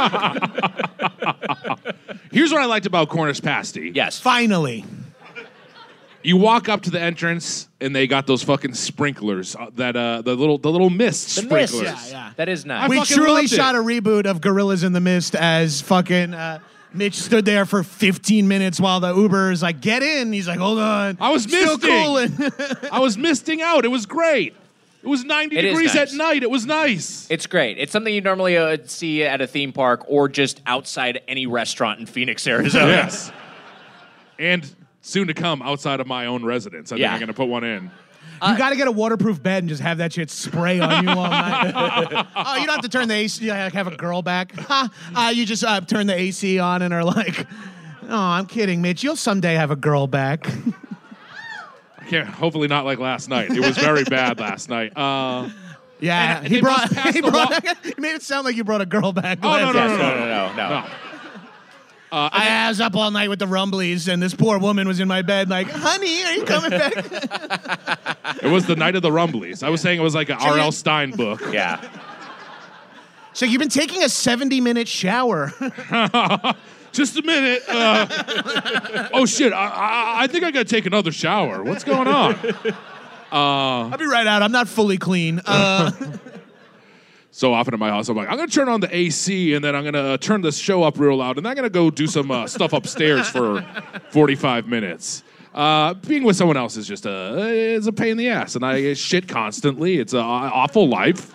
the fuck? Here's what I liked about Cornish Pasty. Yes. Finally. You walk up to the entrance and they got those fucking sprinklers uh, that uh the little the little mist The sprinklers. mist. Yeah, yeah. That is nice. I We fucking truly loved it. shot a reboot of Gorillas in the Mist as fucking uh, Mitch stood there for fifteen minutes while the Uber is like, get in. He's like, hold on. I was Still misting. cooling. I was misting out. It was great. It was ninety It is degrees nice. at night. It was nice. It's great. It's something you normally uh, see at a theme park or just outside any restaurant in Phoenix, Arizona. Yes. And soon to come outside of my own residence. I think Yeah. I'm going to put one in. You got to get a waterproof bed and just have that shit spray on you all night. Oh, you don't have to turn the A C. You like, have a girl back. Ha, uh, you just uh, turn the A C on and are like, oh, I'm kidding, Mitch. You'll someday have a girl back. I can't, hopefully not like last night. It was very bad last night. Uh, Yeah, And he they brought. must pass He, the brought wa- he made it sound like you brought a girl back. oh, no, no, Yes, no, no, no, no, no, no. no. Uh, and I was up all night with the Rumblies, and this poor woman was in my bed, like, "Honey, are you coming back?" it was the night of the Rumblies. I was saying it was like an R L. Stein book. Yeah. So you've been taking a seventy-minute shower. Just a minute. Uh, oh, shit. I, I, I think I got to take another shower. What's going on? Uh, I'll be right out. I'm not fully clean. Uh, so often at my house, I'm like, I'm going to turn on the A C, and then I'm going to uh, turn the show up real loud, and then I'm going to go do some uh, stuff upstairs for forty-five minutes. Uh, being with someone else is just a, it's a pain in the ass, and I shit constantly. It's an awful life.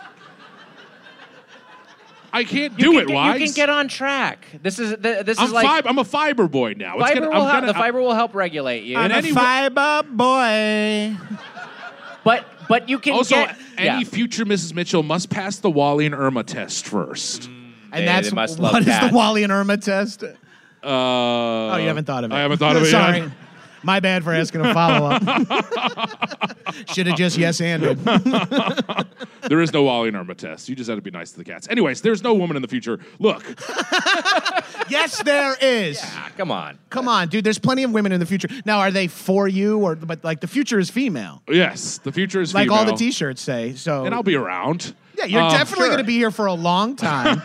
I can't do You it, can, Wise. you can get on track. This is th- this I'm, is like fib- I'm a fiber boy now. It's fiber gonna, will I'm help, gonna, the fiber will help regulate you. I'm And a any- fiber boy. But but you can Also, get any yeah. future Missus Mitchell must pass the Wally and Irma test first. And They- that's they must love what is cats. the Wally and Irma test? Uh, Oh, you haven't thought of it. I haven't thought of it Sorry. yet. My bad for asking a follow up. Should have just yes anded. There is no Wally and Irma test. You just have to be nice to the cats. Anyways, there's no woman in the future. Look, Yes, there is. Ah, come on. Come on, dude. There's plenty of women in the future. Now, are they for you or? But like the future is female, yes, the future is like female. all the T-shirts say. So And I'll be around. yeah, you're Um, definitely sure. going to be here for a long time.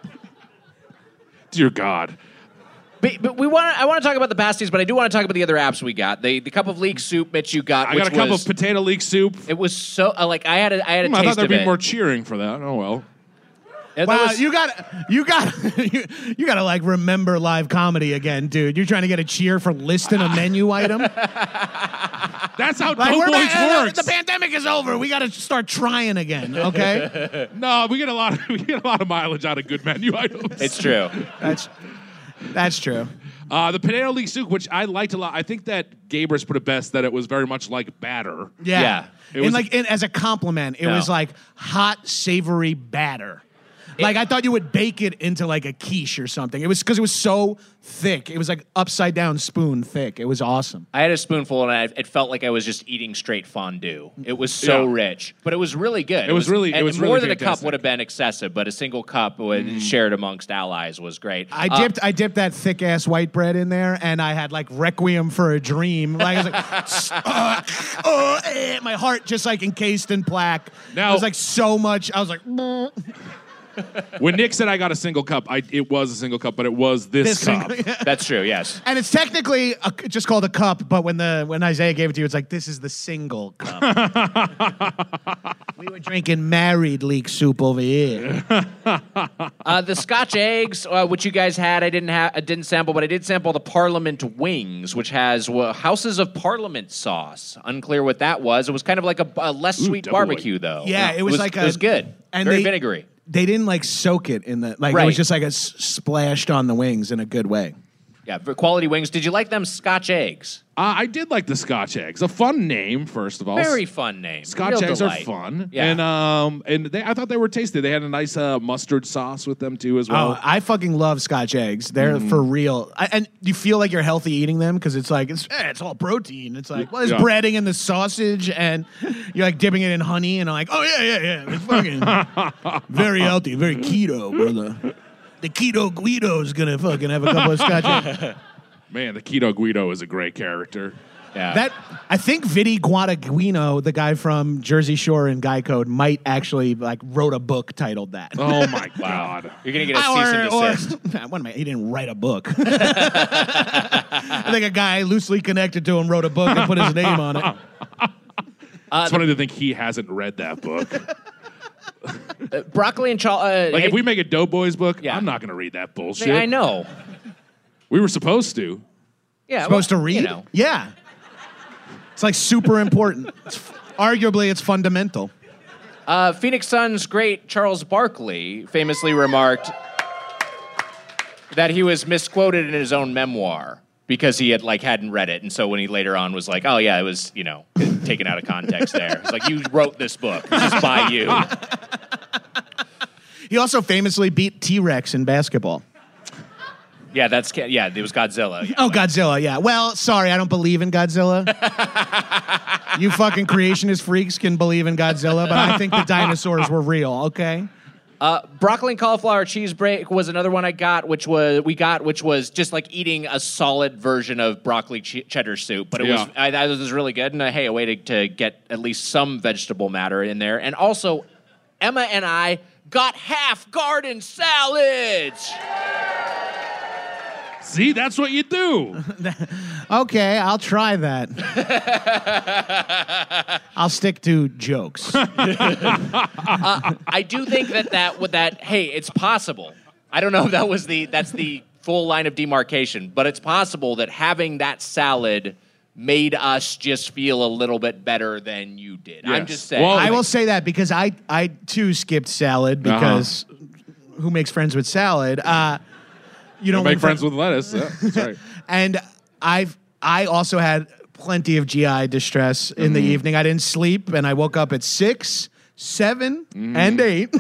Dear God. But, but we want I want to talk about the pasties, but I do want to talk about the other apps we got. The the cup of leek soup, Mitch, you got. I which got a cup was, of potato leek soup. It was so uh, like I had a I had a Hmm, I taste thought there'd of be it. more cheering for that. Oh well. And that Wow, was- you got you got you, you got to like remember live comedy again, dude. You're trying to get a cheer for listing a menu item. That's how Like, Doughboys we're back- uh, works. The pandemic is over. We got to start trying again. Okay, No, we get a lot of we get a lot of mileage out of good menu items. it's true. that's that's true. Uh, the potato leek soup, which I liked a lot. I think that Gabrus put it best that it was very much like batter. Yeah, Yeah. It and was- like and as a compliment, it No. was like hot, savory batter. Like I thought you would bake it into like a quiche or something. It was because it was so thick. It was like upside down spoon thick. It was awesome. I had a spoonful and I, it felt like I was just eating straight fondue. It was so Yeah. rich, but it was really good. It was really- it and was more really than a cup fantastic. would have been excessive, but a single cup was shared amongst allies was great. I Uh, dipped I dipped that thick ass white bread in there, and I had like Requiem for a Dream. Like I was like, uh, uh, eh, my heart just like encased in plaque. Now- it was like so much. I was like, "Mm." When Nick said I got a single cup, I, it was a single cup, but it was this, This cup. single- That's true. Yes. and it's technically a, just called a cup. But when the when Isaiah gave it to you, it's like this is the single cup. We were drinking married leek soup over here. Uh, the Scotch eggs, uh, which you guys had, I didn't have, I didn't sample, but I did sample the Parliament wings, which has uh, Houses of Parliament sauce. Unclear what that was. It was kind of like a, a less Ooh, sweet double barbecue, though. Yeah, it was like it a- was good. and Very they- vinegary. They didn't like soak it in the like. It Right. was just like a s- splashed on the wings in a good way. Yeah, for quality wings. Did you like them Scotch eggs? Uh, I did like the Scotch eggs. A fun name, first of all. Very fun name. Scotch Real eggs delight. are fun, Yeah. and um, and they, I thought they were tasty. They had a nice uh, mustard sauce with them too, as well. Oh, I fucking love Scotch eggs. They're Mm. for real. I, and you feel like you're healthy eating them because it's like it's eh, it's all protein. It's like well, there's Yeah. breading in the sausage, and you're like dipping it in honey, and I'm like, oh yeah, yeah, yeah. It's fucking very healthy, very keto, brother. The keto Guido is gonna fucking have a couple of Scotch eggs. Man, the Keto Guido is a great character. Yeah. That I think Vinny Guadagnino, the guy from Jersey Shore and Guy Code, might actually like wrote a book titled that. Oh my god! You're gonna get a cease and or, desist. or, what am I? He didn't write a book. I think a guy loosely connected to him wrote a book and put his name on it. Uh, it's funny to think he hasn't read that book. Uh, broccoli and Chal. Uh, Like, hey, if we make a Doughboys book, Yeah. I'm not going to read that bullshit. I know. We were supposed to. Yeah, Supposed well, to read? You know. Yeah. It's like super important. It's, arguably, it's fundamental. Uh, Phoenix Suns great Charles Barkley famously remarked that he was misquoted in his own memoir because he had like hadn't read it, and so when he later on was like, "Oh yeah, it was you know taken out of context." There, it's like you wrote this book, this is by you. He also famously beat T-Rex in basketball. Yeah, that's yeah. It was Godzilla. Yeah. Oh, Godzilla, yeah. Well, sorry, I don't believe in Godzilla. You fucking creationist freaks can believe in Godzilla, but I think the dinosaurs were real, okay? Uh, broccoli and cauliflower cheese break was another one I got, which was we got, which was just like eating a solid version of broccoli ch- cheddar soup. But it Yeah. was I, that was really good, and uh, hey, a way to, to get at least some vegetable matter in there. And also, Emma and I got half garden salads. See, that's what you do. Okay, I'll try that. I'll stick to jokes. uh, I do think that that with that hey, it's possible. I don't know if that was the that's the full line of demarcation, but it's possible that having that salad made us just feel a little bit better than you did. I'm Yes. just saying. Well, I will say that because I, I too skipped salad because who makes friends with salad? Uh, you Don't don't make friends with lettuce. Yeah, that's right. And I've I also had plenty of G I distress in the evening. I didn't sleep, and I woke up at six, seven, and eight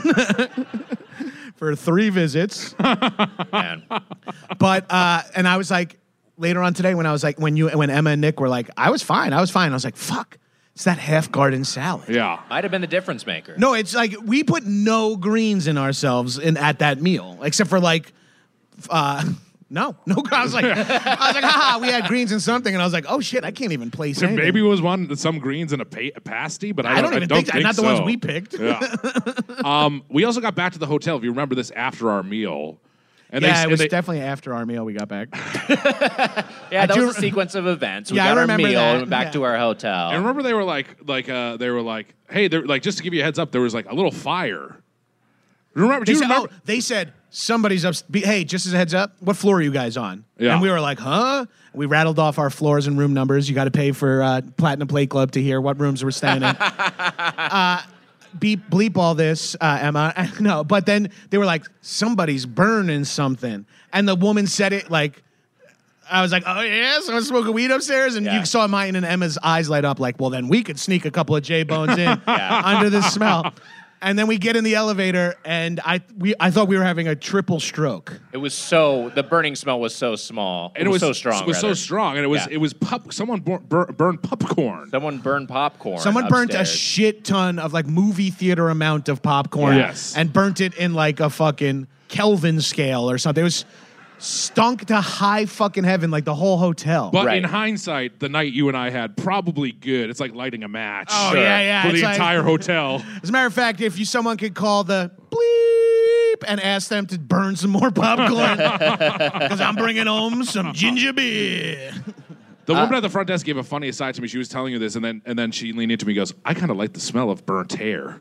for three visits. Man. But uh, and I was like, later on today, when I was like, when you when Emma and Nick were like, I was fine, I was fine. I was like, fuck, it's that half garden salad. Yeah. Might have been the difference maker. No, it's like we put no greens in ourselves in at that meal, except for like, uh, no, no. I was like, I was like, haha, we had greens and something, and I was like, oh shit, I can't even place There anything. maybe was one some greens and a, pa- a pasty, but I I don't, don't even I don't think, think not the so. ones we picked. Yeah. um, we also got back to the hotel. If you remember this, after our meal, and yeah, they, it and was they, definitely after our meal we got back. Yeah, I that do- was a sequence of events. We Yeah, I got our remember meal that. and went back Yeah. to our hotel. And remember, they were like, like, uh, they were like, hey, they're like, just to give you a heads up, there was like a little fire. Remember? Do They you said, remember? oh, they said somebody's up. be- Hey, just as a heads up, what floor are you guys on? Yeah. And we were like, huh? We rattled off our floors and room numbers. You got to pay for uh, Platinum Plate Club to hear what rooms we're staying in. uh, beep, bleep all this, uh, Emma. No, but then they were like, somebody's burning something. And the woman said it like, I was like, oh, yeah, someone's smoking weed upstairs? And Yeah. you saw mine and Emma's eyes light up like, well, then we could sneak a couple of J-Bones in under the smell. And then we get in the elevator, and I we I thought we were having a triple stroke. It was so the burning smell was so small. And it was so strong. It was so rather. strong, and it was Yeah. it was pup. Someone bur- bur- burned popcorn. Someone burned popcorn. Someone burnt a upstairs. shit ton of like movie theater amount of popcorn, Yes. and burnt it in like a fucking Kelvin scale or something. It was stunk to high fucking heaven, like the whole hotel. But Right. in hindsight, the night you and I had probably good. It's like lighting a match. Oh, Sure. yeah, yeah, For it's the like- entire hotel. As a matter of fact, if you someone could call the bleep and ask them to burn some more popcorn, because I'm bringing home some ginger beer. The woman at the front desk gave a funny aside to me. She was telling you this, and then and then she leaned into me and goes, I kind of like the smell of burnt hair.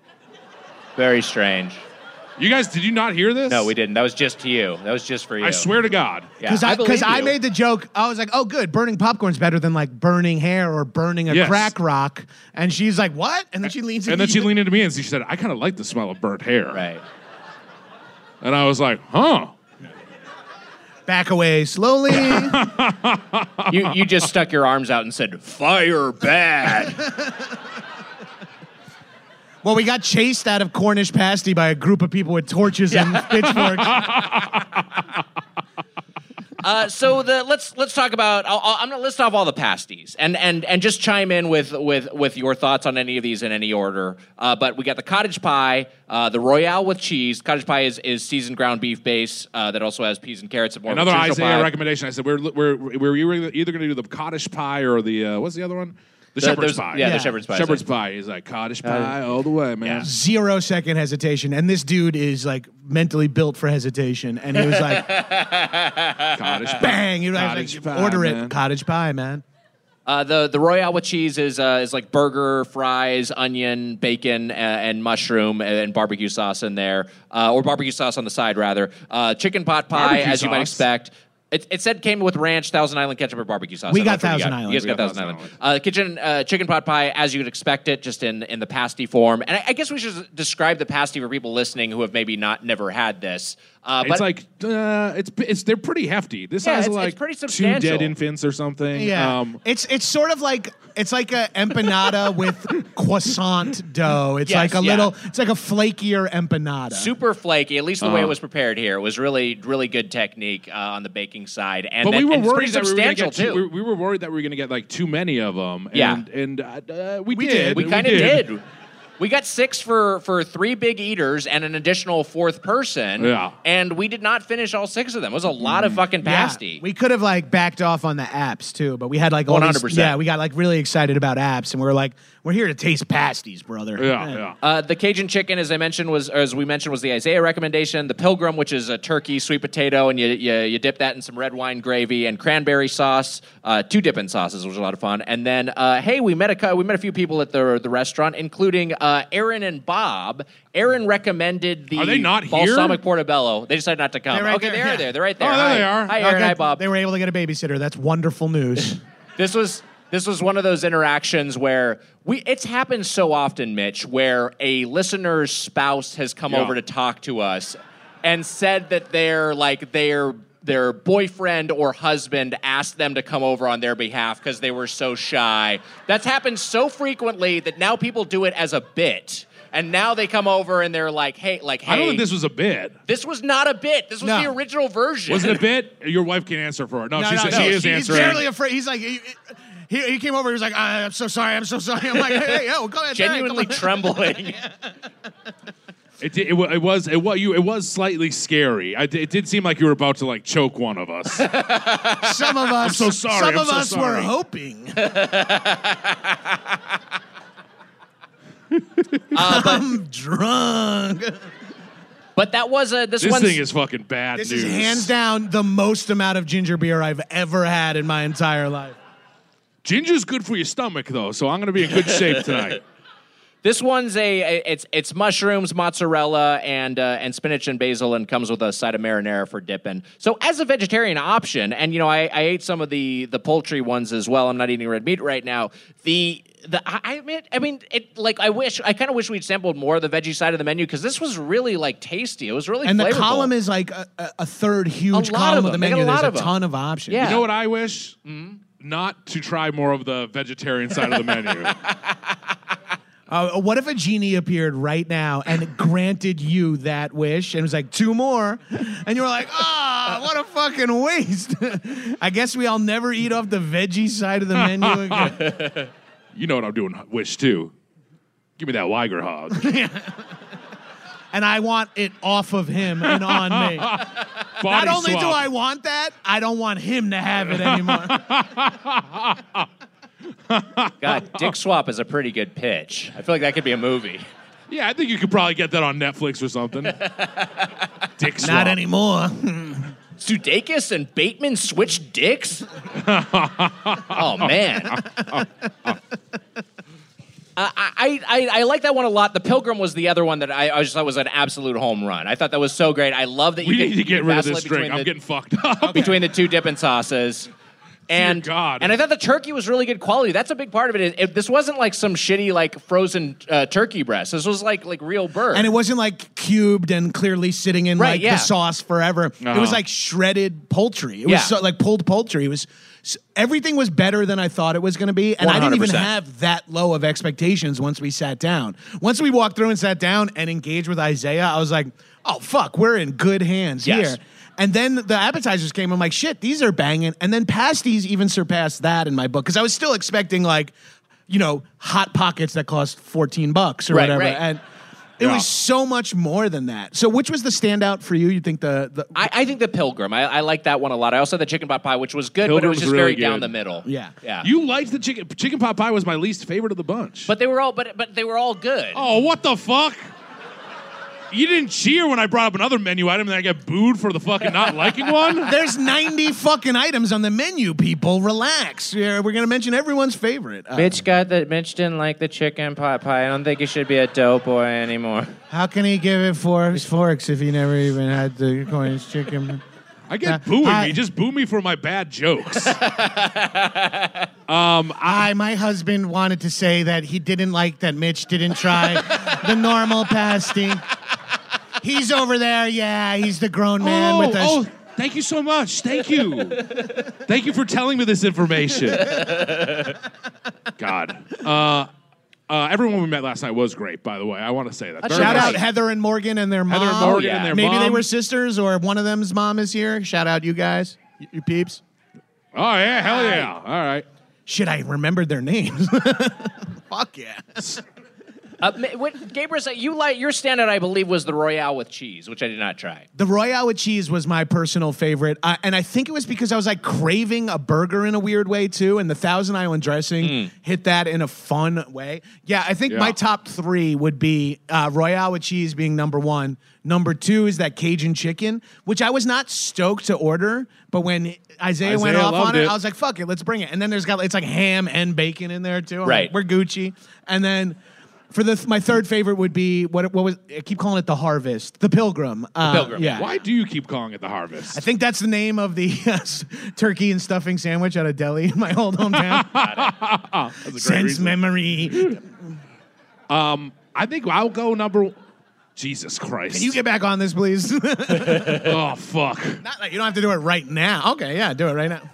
Very strange. You guys, did you not hear this? No, we didn't. That was just to you. That was just for you. I swear to God. Yeah, Because I, believe 'cause I you. made the joke, I was like, oh, good, burning popcorn's better than like burning hair or burning a Yes. crack rock. And she's like, what? And then she leans And in. then she leaned into me and she said, I kind of like the smell of burnt hair. Right. And I was like, huh. back away slowly. You you just stuck your arms out and said, "Fire bad." Well, we got chased out of Cornish pasty by a group of people with torches and pitchforks. Uh, Uh, so the let's let's talk about. I'll, I'll, I'm going to list off all the pasties and and and just chime in with with with your thoughts on any of these in any order. Uh, but we got the cottage pie, uh, the Royale with cheese. Cottage pie is, is seasoned ground beef base uh, that also has peas and carrots and more. Another of a Isaiah pie. recommendation. I said we're we're we're either going to do the cottage pie or the uh, what's the other one? The, The- shepherd's there's- pie. yeah, the shepherd's pie. Shepherd's pie. He's like cottage pie all the way, man. Zero second hesitation. And this dude is like mentally built for hesitation. And he was like, Cottage pie. bang. He was Cottage like, pie, order man. it. Cottage pie, man. Uh, the the Royale with cheese is uh, is like burger, fries, onion, bacon, uh, and mushroom, and, and barbecue sauce in there, uh, or barbecue sauce on the side rather. Uh, chicken pot pie, Barbecue as you might sauce. expect. It, it said came with ranch, Thousand Island ketchup, or barbecue sauce. We I don't know got which one you Thousand got. Island. You guys We got got Thousand Thousand Island. Uh, kitchen uh, chicken pot pie, as you'd expect it, just in in the pasty form. And I, I guess we should describe the pasty for people listening who have maybe not never had this. Uh, It's but like uh, it's it's they're pretty hefty. This Yeah, size it's- of it's like pretty two substantial. dead infants or something. Yeah. Um, it's it's sort of like it's like a empanada with croissant dough. It's Yes, like a yeah. little it's like a flakier empanada. super flaky. At least the way Uh. it was prepared here it was really really good technique uh, on the baking side. And but then, we were and it's worried pretty that we were going to substantial get too, too. we, we were worried that we were going to get like too many of them. Yeah. and and uh, we, We did. did. We kind of did. We got six for, for three big eaters and an additional fourth person. Yeah. And we did not finish all six of them. It was a lot of fucking Yeah, pasty. we could have like backed off on the apps too, but we had like all one hundred these, percent. yeah, we got like really excited about apps, and we were like, we're here to taste pasties, brother. Yeah, yeah. Uh, the Cajun chicken, as I mentioned, was or as we mentioned, was the Isaiah recommendation. The Pilgrim, which is a turkey, sweet potato, and you you, you dip that in some red wine gravy and cranberry sauce. Uh, two dipping sauces, which was a lot of fun. And then, uh, hey, we met a cou- we met a few people at the the restaurant, including uh, Aaron and Bob. Aaron recommended the Are they not here? balsamic portobello. They decided not to come. They're right okay, there, they are yeah. there. They're right there. Oh, there Hi. they are. Hi, Aaron. Okay, Hi, Bob. They were able to get a babysitter. That's wonderful news. This was this was one of those interactions where we it's happened so often, Mitch, where a listener's spouse has come Yeah. over to talk to us and said that their like their their boyfriend or husband asked them to come over on their behalf because they were so shy. That's happened so frequently that now people do it as a bit. And now they come over and they're like, hey, like, hey. I don't think this was a bit. This was not a bit. This was No. the original version. Was it a bit? Your wife can't answer for it. No, she said no, she is he's answering. barely afraid. He's like, he, he, he came over. He was like, I'm so sorry. I'm so sorry. I'm like, hey, hey, yo, go ahead. Genuinely come on. trembling. It, did- it, wa- it was it was you it was slightly scary. I, it did seem like you were about to like choke one of us. Some of us, so sorry, Some I'm of so us were sorry. hoping. Uh, but, I'm drunk. but that was a this, This one's thing is fucking bad This news. is hands down the most amount of ginger beer I've ever had in my entire life. Ginger's good for your stomach though, so I'm gonna be in good shape tonight. This one's a, a- it's it's mushrooms, mozzarella, and uh, and spinach and basil, and comes with a side of marinara for dipping. So as a vegetarian option, and you know I, I ate some of the the poultry ones as well. I'm not eating red meat right now. The the I I mean I mean it like I wish I kind of wish we'd sampled more of the veggie side of the menu because this was really like tasty. It was really And the flavorful. column is like a, a, a third huge A lot column of of the them. They got menu. a lot There's of a them. ton of options. Yeah. You know what I wish? Not to try more of the vegetarian side of the menu. Uh, what if a genie appeared right now and granted you that wish and was like, two more? And you were like, ah, what a fucking waste. I guess we all never eat off the veggie side of the menu again. You know what I'm doing, Wish, too. Give me that Weiger hog. And I want it off of him and on me. Not Body only do swap. I want that, I don't want him to have it anymore. God, Dick Swap is a pretty good pitch. I feel like that could be a movie. Yeah, I think you could probably get that on Netflix or something. Dick swap. Not anymore. Sudeikis and Bateman switched dicks? Oh, man. Uh, I, I, I like that one a lot. The Pilgrim was the other one that I, I just thought was an absolute home run. I thought that was so great. I love that you We could need to get you could rid of this vacillate drink. between I'm the- getting fucked up. between the two dipping sauces. And God. and I thought the turkey was really good quality. That's a big part of it. If this wasn't like some shitty like frozen uh, turkey breast. This was like like real bird. And it wasn't like cubed and clearly sitting in Right, like yeah. the sauce forever. It Uh-huh. was like shredded poultry. It Yeah. was so, like pulled poultry. It was s- everything was better than I thought it was going to be, and I didn't even one hundred percent. have that low of expectations once we sat down. Once we walked through and sat down and engaged with Isaiah, I was like, "Oh fuck, we're in good hands Yes. here." And then the appetizers came. I'm like, shit, these are banging. And then pasties even surpassed that in my book because I was still expecting like, you know, hot pockets that cost fourteen bucks or Right, whatever. right. And it Yeah. was so much more than that. So which was the standout for you? You think the, the I, I think the Pilgrim. I, I like that one a lot. I also had the chicken pot pie, which was good, but it Pilgrim's was just really very good. down the middle. yeah. Yeah. You liked the chicken chicken pot pie was my least favorite of the bunch. but they were all but but they were all good. oh, what the fuck? You didn't cheer when I brought up another menu item and I got booed for the fucking not liking one? There's ninety fucking items on the menu, people. Relax. Yeah, we're going to mention everyone's favorite. Uh, Mitch got the. Mitch didn't like the chicken pot pie. I don't think he should be a doughboy anymore. how can he give it four forks if he never even had the Cornish chicken? I get Uh, booing I- me. Just boo me for my bad jokes. I, my husband wanted to say that he didn't like that Mitch didn't try the normal pasty. He's over there, yeah, he's the grown man oh, with the... oh, thank you so much. Thank you. Thank you for telling me this information. God. Uh, uh, everyone we met last night was great, by the way. I want to say that. Very Shout nice. out Heather and Morgan and their mom. Heather and Morgan yeah. and their Maybe mom. they were sisters or one of them's mom is here. Shout out you guys, you, you peeps. Oh, yeah. Hell yeah. All right. Shit, I remembered their names. Fuck yeah. Uh, ma- what, Gabriel, you like your standout, I believe, was the Royale with cheese, which I did not try. The Royale with cheese was my personal favorite, uh, and I think it was because I was like craving a burger in a weird way too, and the Thousand Island dressing hit that in a fun way. Yeah, I think Yeah. my top three would be uh, Royale with cheese being number one. Number two is that Cajun chicken, which I was not stoked to order, but when Isaiah, went Isaiah off on loved it, it. I was like, "Fuck it, let's bring it." And then there's got it's like ham and bacon in there too. I'm Right. like, we're Gucci, and then. For the my third favorite would be what what was I keep calling it the Harvest, the Pilgrim. Uh, Pilgrim. yeah. Why do you keep calling it the Harvest? I think that's the name of the uh, turkey and stuffing sandwich out of Delhi in my old hometown. That's a great Sense reason. memory. I think I'll go number. Jesus Christ. Can you get back on this, please? Oh, fuck. Not like you don't have to do it right now. Okay, yeah, do it right now.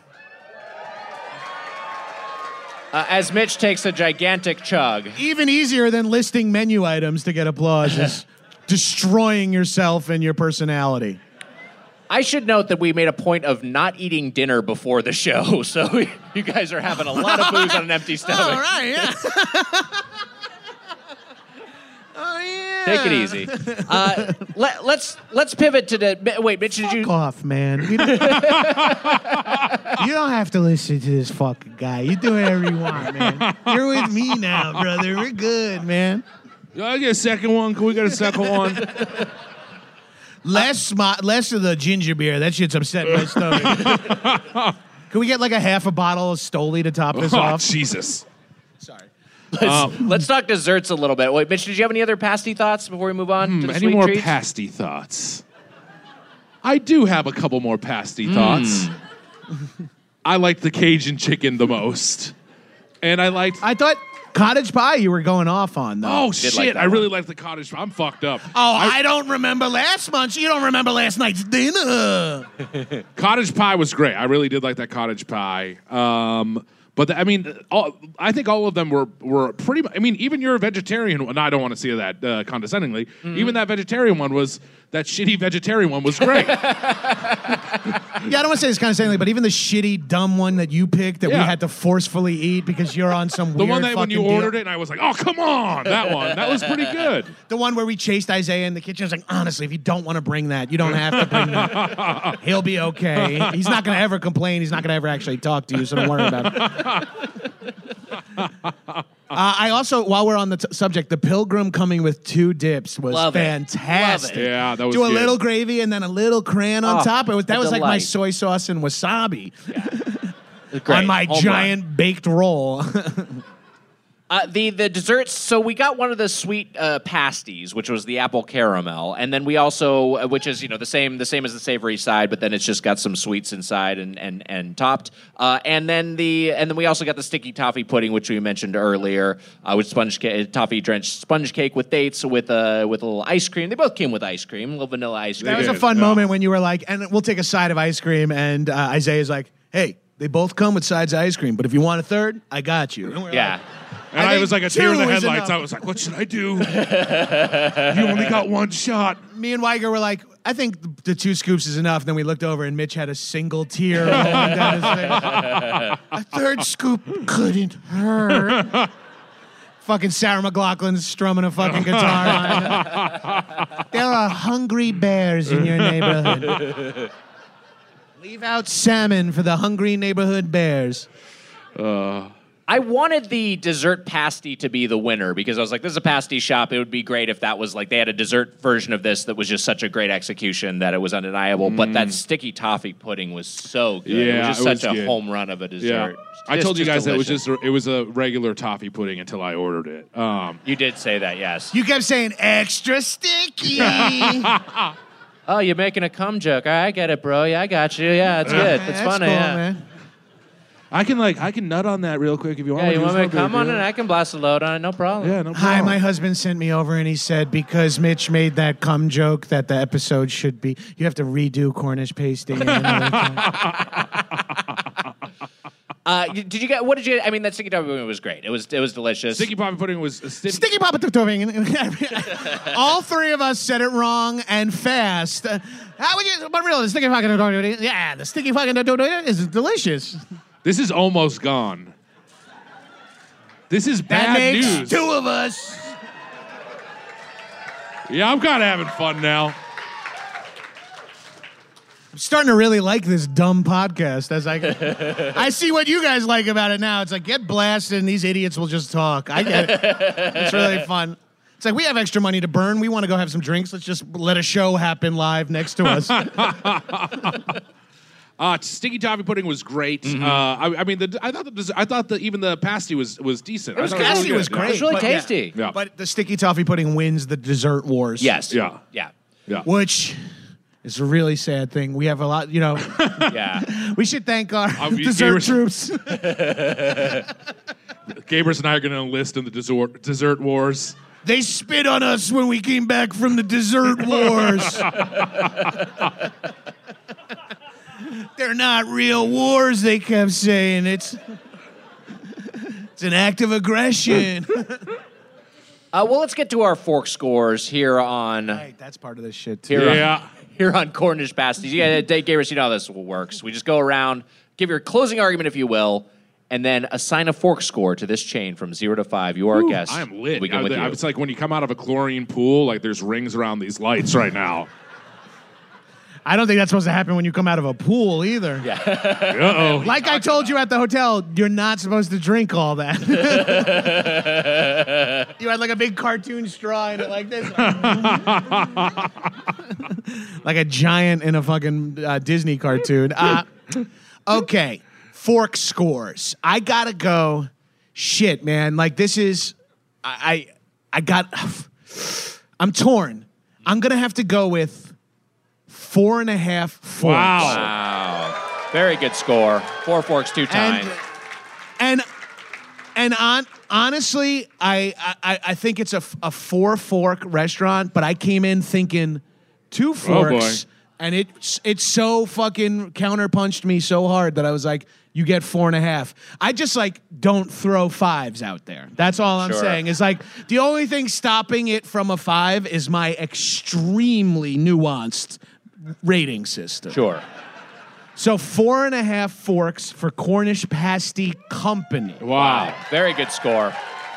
Uh, as Mitch takes a gigantic chug. Even easier than listing menu items to get applause is destroying yourself and your personality. I should note that we made a point of not eating dinner before the show, so you guys are having a lot of booze on an empty stomach. All right, yeah. Oh yeah. Take it easy. Uh, let, let's let's pivot to the. Wait, Mitch, did you? Fuck off, man. You don't, you don't have to listen to this fucking guy. You do whatever you want, man. You're with me now, brother. We're good, man. I get a second one. Can we get a second one? Less sm- less of the ginger beer. That shit's upsetting my stomach. Can we get like a half a bottle of Stoli to top this Oh, off? Jesus. Sorry. Let's, let's talk desserts a little bit. Wait, Mitch, did you have any other pasty thoughts before we move on to the Any sweet more treats? pasty thoughts? I do have a couple more pasty thoughts. I liked the Cajun chicken the most. And I liked... I thought cottage pie you were going off on, though. Oh, like shit. that I really one. liked the cottage... I'm fucked up. Oh, I, don't remember last month. You don't remember last night's dinner. Cottage pie was great. I really did like that cottage pie. Um, but the, I mean, all, I think all of them were were pretty. mu- I mean, even your vegetarian one. I don't want to say that uh, condescendingly. Even that vegetarian one was that shitty vegetarian one was great. Yeah, I don't want to say this kind of saying, but even the shitty, dumb one that you picked that we Yeah. had to forcefully eat because you're on some the weird one that when you fucking deal. ordered it, and I was like, "Oh, come on!" That one. That was pretty good. The one where we chased Isaiah in the kitchen. I was like, honestly, if you don't want to bring that, you don't have to bring that. He'll be okay. He's not going to ever complain. He's not going to ever actually talk to you, so don't worry about it. Uh, I also, while we're on the t- subject, the Pilgrim coming with two dips was Love it. fantastic. Love it. Yeah, that was Do a good. little gravy and then a little crayon on Oh, top. It was that a was like my delight. soy sauce and wasabi Great. on my Home giant baked roll. Uh, the the desserts. So we got one of the sweet uh, pasties, which was the apple caramel, and then we also, uh, which is you know the same the same as the savory side, but then it's just got some sweets inside and and and topped. Uh, and then the and then we also got the sticky toffee pudding, which we mentioned earlier, uh, with sponge cake, toffee drenched sponge cake with dates with uh, with a little ice cream. They both came with ice cream, a little vanilla ice cream. That was a did, fun yeah. moment when you were like, and we'll take a side of ice cream, and uh, Isaiah's like, hey, they both come with sides of ice cream, but if you want a third, I got you. And we're Yeah. like, And I I, think was like a deer in the two is headlights. enough. I was like, "What should I do? You only got one shot." me and Weiger were like, I think the two scoops is enough. Then we looked over and Mitch had a single tear rolling down his face. A third scoop couldn't hurt. Fucking Sarah McLachlan's strumming a fucking guitar on it. There are hungry bears in your neighborhood. Leave out salmon for the hungry neighborhood bears. Uh, I wanted the dessert pasty to be the winner because I was like, this is a pasty shop. It would be great if that was like they had a dessert version of this that was just such a great execution that it was undeniable. Mm. But that sticky toffee pudding was so good. Yeah, it was just it such was a good. home run of a dessert. Yeah. Just, I told you guys delicious. that it was just a, it was a regular toffee pudding until I ordered it. Um, you did say that, yes. You kept saying extra sticky. Oh, you're making a cum joke. I get it, bro. Yeah, I got you. Yeah, it's good. It's That's funny. cool, Yeah. man. I can like I can nut on that real quick if you want. Yeah, you It's want me no to come big on deal. it? I can blast a load on it. No problem. Yeah, no problem. Hi, my husband sent me over and he said because Mitch made that cum joke that the episode should be, you have to redo Cornish pasty. And another time. Uh, you- did you get? What did you? I mean, that sticky toffee pudding was great. It was. It was delicious. Sticky poppy pudding was a sticky. Sticky Papa Tutoving. All three of us said it wrong and fast. Uh, How would you? But really, the sticky fucking tutoving. Yeah, the sticky fucking tutoving is delicious. This is almost gone. This is That bad makes news. two of us. Yeah, I'm kind of having fun now. I'm starting to really like this dumb podcast. As I, I see what you guys like about it now. It's like get blasted and these idiots will just talk. I get it. It's really fun. It's like we have extra money to burn. We want to go have some drinks. Let's just let a show happen live next to us. Uh, sticky toffee pudding was great. Mm-hmm. Uh, I, I mean, the, I thought the dessert- I thought the, even the pasty was was decent. It was I thought pasty really was good. great. Yeah. It's really but yeah. tasty. Yeah. But the sticky toffee pudding wins the dessert wars. Yes. Yeah. Yeah. Yeah. Which is a really sad thing. We have a lot, you know. Yeah. We should thank our Um, you- dessert you were- troops. Gabrus and I are going to enlist in the dessert dessert wars. They spit on us when we came back from the dessert wars. They're not real wars, they kept saying. It's it's an act of aggression. Uh, well, let's get to our fork scores here on Right, that's part of this shit too. here, Yeah. on, here on Cornish pasties. Yeah, Dave Gabrus, you know how this works. We just go around, give your closing argument, if you will, and then assign a fork score to this chain from zero to five. You are a guest. I am lit. We begin I- with you. It's like when you come out of a chlorine pool, like there's rings around these lights right now. I don't think that's supposed to happen when you come out of a pool either. Yeah. Uh-oh. Like I told you at the hotel, you're not supposed to drink all that. You had like a big cartoon straw in it like this. Like a giant in a fucking uh, Disney cartoon. Uh, okay, fork scores. I gotta go. Shit, man. Like this is, I, I, I got. I'm torn. I'm gonna have to go with four and a half forks. Wow. Wow. Very good score. Four forks, two time. And and and on honestly, I I, I think it's a, a four fork restaurant, but I came in thinking two forks, boy. and it it's so fucking counterpunched me so hard that I was like, you get four and a half. I just like don't throw fives out there. That's all I'm Sure. saying. Is like the only thing stopping it from a five is my extremely nuanced rating system. Sure. So four and a half forks for Cornish Pasty Company. Wow. Very good score.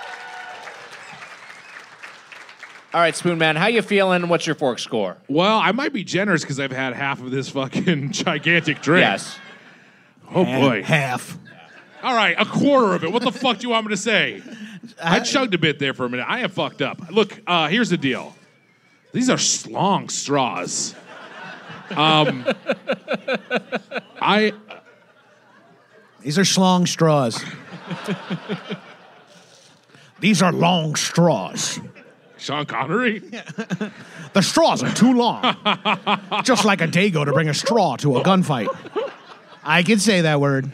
All right, Spoon Man, how you feeling? What's your fork score? Well, I might be generous because I've had half of this fucking gigantic drink. Yes. Oh boy. Half. All right, a quarter of it. What the fuck do you want me to say? I chugged a bit there for a minute. I am fucked up. Look, uh, here's the deal. These are s- long straws. Um, I These are schlong straws. These are long straws. Sean Connery. The straws are too long. Just like a dago to bring a straw to a gunfight. I can say that word.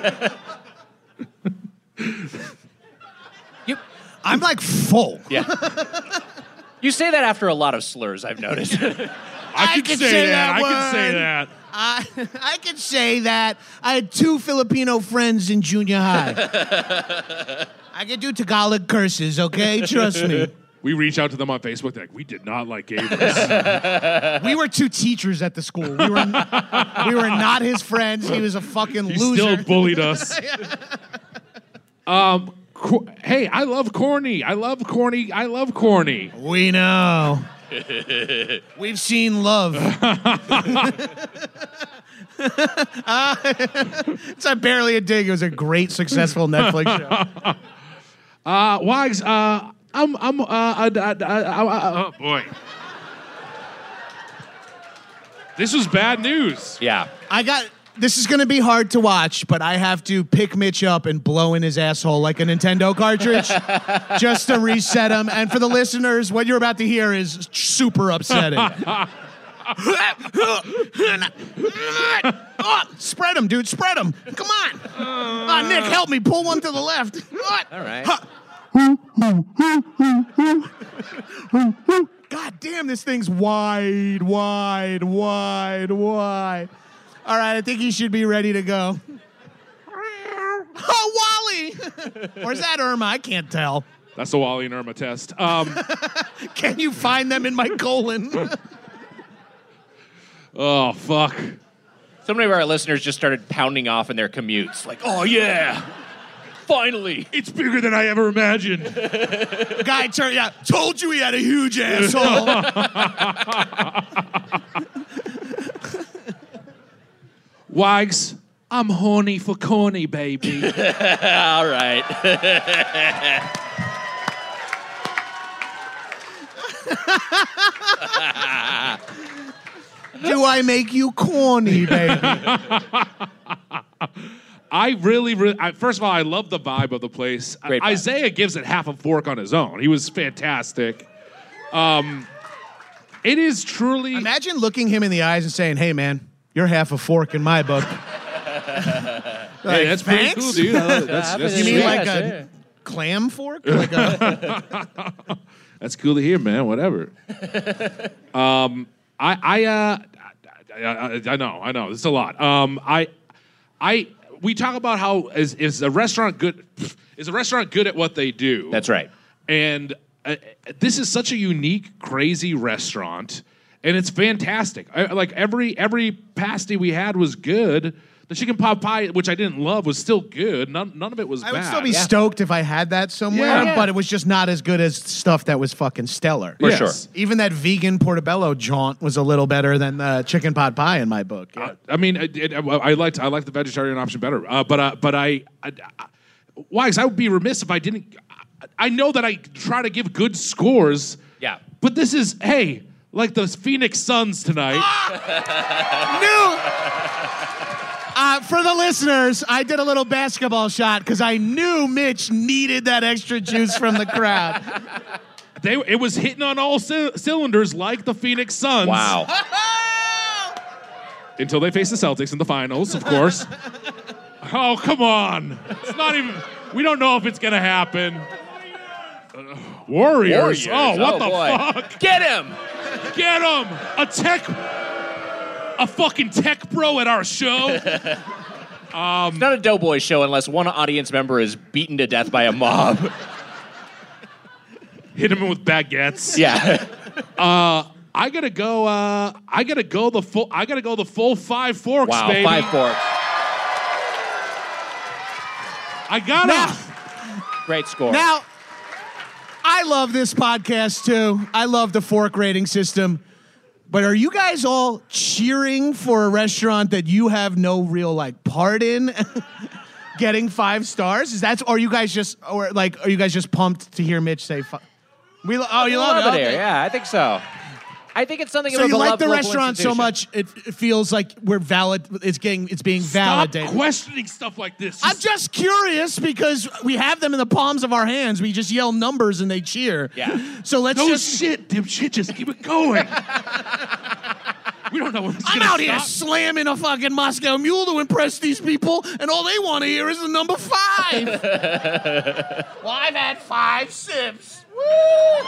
You, I'm like full. yeah. You say that after a lot of slurs, I've noticed. I, can, can say, say that. that I can say word. that. I I can say that. I had two Filipino friends in junior high. I can do Tagalog curses, okay? Trust me. We reach out to them on Facebook. They're like, we did not like Gabrus. We were two teachers at the school. We were n- we were not his friends. He was a fucking He loser. still bullied us. um, cor- hey, I love corny. I love corny. I love corny. We know. We've seen love. uh, it's a barely a dig. It was a great, successful Netflix show. Uh, Wags, uh, I'm, I'm, uh, uh, uh, uh, uh, uh, oh boy. This was bad news. Yeah. I got. This is going to be hard to watch, but I have to pick Mitch up and blow in his asshole like a Nintendo cartridge just to reset him. And for the listeners, what you're about to hear is super upsetting. Oh, spread him, dude. Spread him. Come on. Oh, Nick, help me. Pull one to the left. All right. God damn, this thing's wide, wide, wide, wide. All right, I think he should be ready to go. Oh, Wally! Or is that Irma? I can't tell. That's the Wally and Irma test. Um, Can you find them in my colon? oh, fuck. So many of our listeners just started pounding off in their commutes. Like, oh, yeah. Finally. It's bigger than I ever imagined. Guy turned, yeah, told you he had a huge asshole. Wags, I'm horny for corny, baby. All right. Do I make you corny, baby? I really, really, I, first of all, I love the vibe of the place. Great vibe. Isaiah gives it half a fork on his own. He was fantastic. Um, it is truly. Imagine looking him in the eyes and saying, hey, man, you're half a fork in my book. Like, Hey, that's pretty thanks? cool, dude. I love it. That's, that's You mean sweet. like a clam fork? Like a... That's cool to hear, man. Whatever. um, I, I, uh, I, I, I know, I know. It's a lot. Um, I, I, we talk about how is is a restaurant good? Is a restaurant good at what they do? That's right. And uh, this is such a unique, crazy restaurant, and it's fantastic. I, like every every pasty we had was good. The chicken pot pie, which I didn't love, was still good. None, none of it was I bad. would still be stoked if I had that somewhere, Yeah. Yeah. but it was just not as good as stuff that was fucking stellar. For Yes. sure. Even that vegan portobello jaunt was a little better than the chicken pot pie in my book. Yeah. Uh, I mean, it, it, I liked I liked the vegetarian option better, uh, but uh, but I, I, I Wags, I would be remiss if I didn't. I know that I try to give good scores. Yeah. But this is hey, like the Phoenix Suns tonight. New. Uh, for the listeners, I did a little basketball shot because I knew Mitch needed that extra juice from the crowd. They it was hitting on all c- cylinders like the Phoenix Suns. Wow. Until they face the Celtics in the finals, of course. Oh, come on. It's not even, we don't know if it's going to happen. Uh, Warriors. Warriors. Oh, what Oh, the boy. fuck? Get him. Get him. A tech, a fucking tech bro at our show. It's not a Doughboy show unless one audience member is beaten to death by a mob. Hit him with baguettes. Yeah. Uh, I gotta go. Uh, I gotta go the full. I gotta go the full five forks, Wow, baby. five forks. I gotta. Now, Great score. now, I love this podcast too. I love the fork rating system. But are you guys all cheering for a restaurant that you have no real like part in getting five stars? Is that, or are you guys just, or like, are you guys just pumped to hear Mitch say? Fi- we lo- oh, you love, love it. it Okay. here. Yeah, I think so. I think it's something So of a you like beloved the local restaurant so institution. much it, it feels like we're valid. It's getting, it's being Stop validated. questioning stuff like this. I'm just curious because we have them in the palms of our hands. We just yell numbers and they cheer. Yeah. So let's no just. shit, dipshit. Just keep it going. We don't know when it's I'm gonna out here stop. slamming a fucking Moscow Mule to impress these people, and all they want to hear is the number five. Well, I've had five sips. Woo!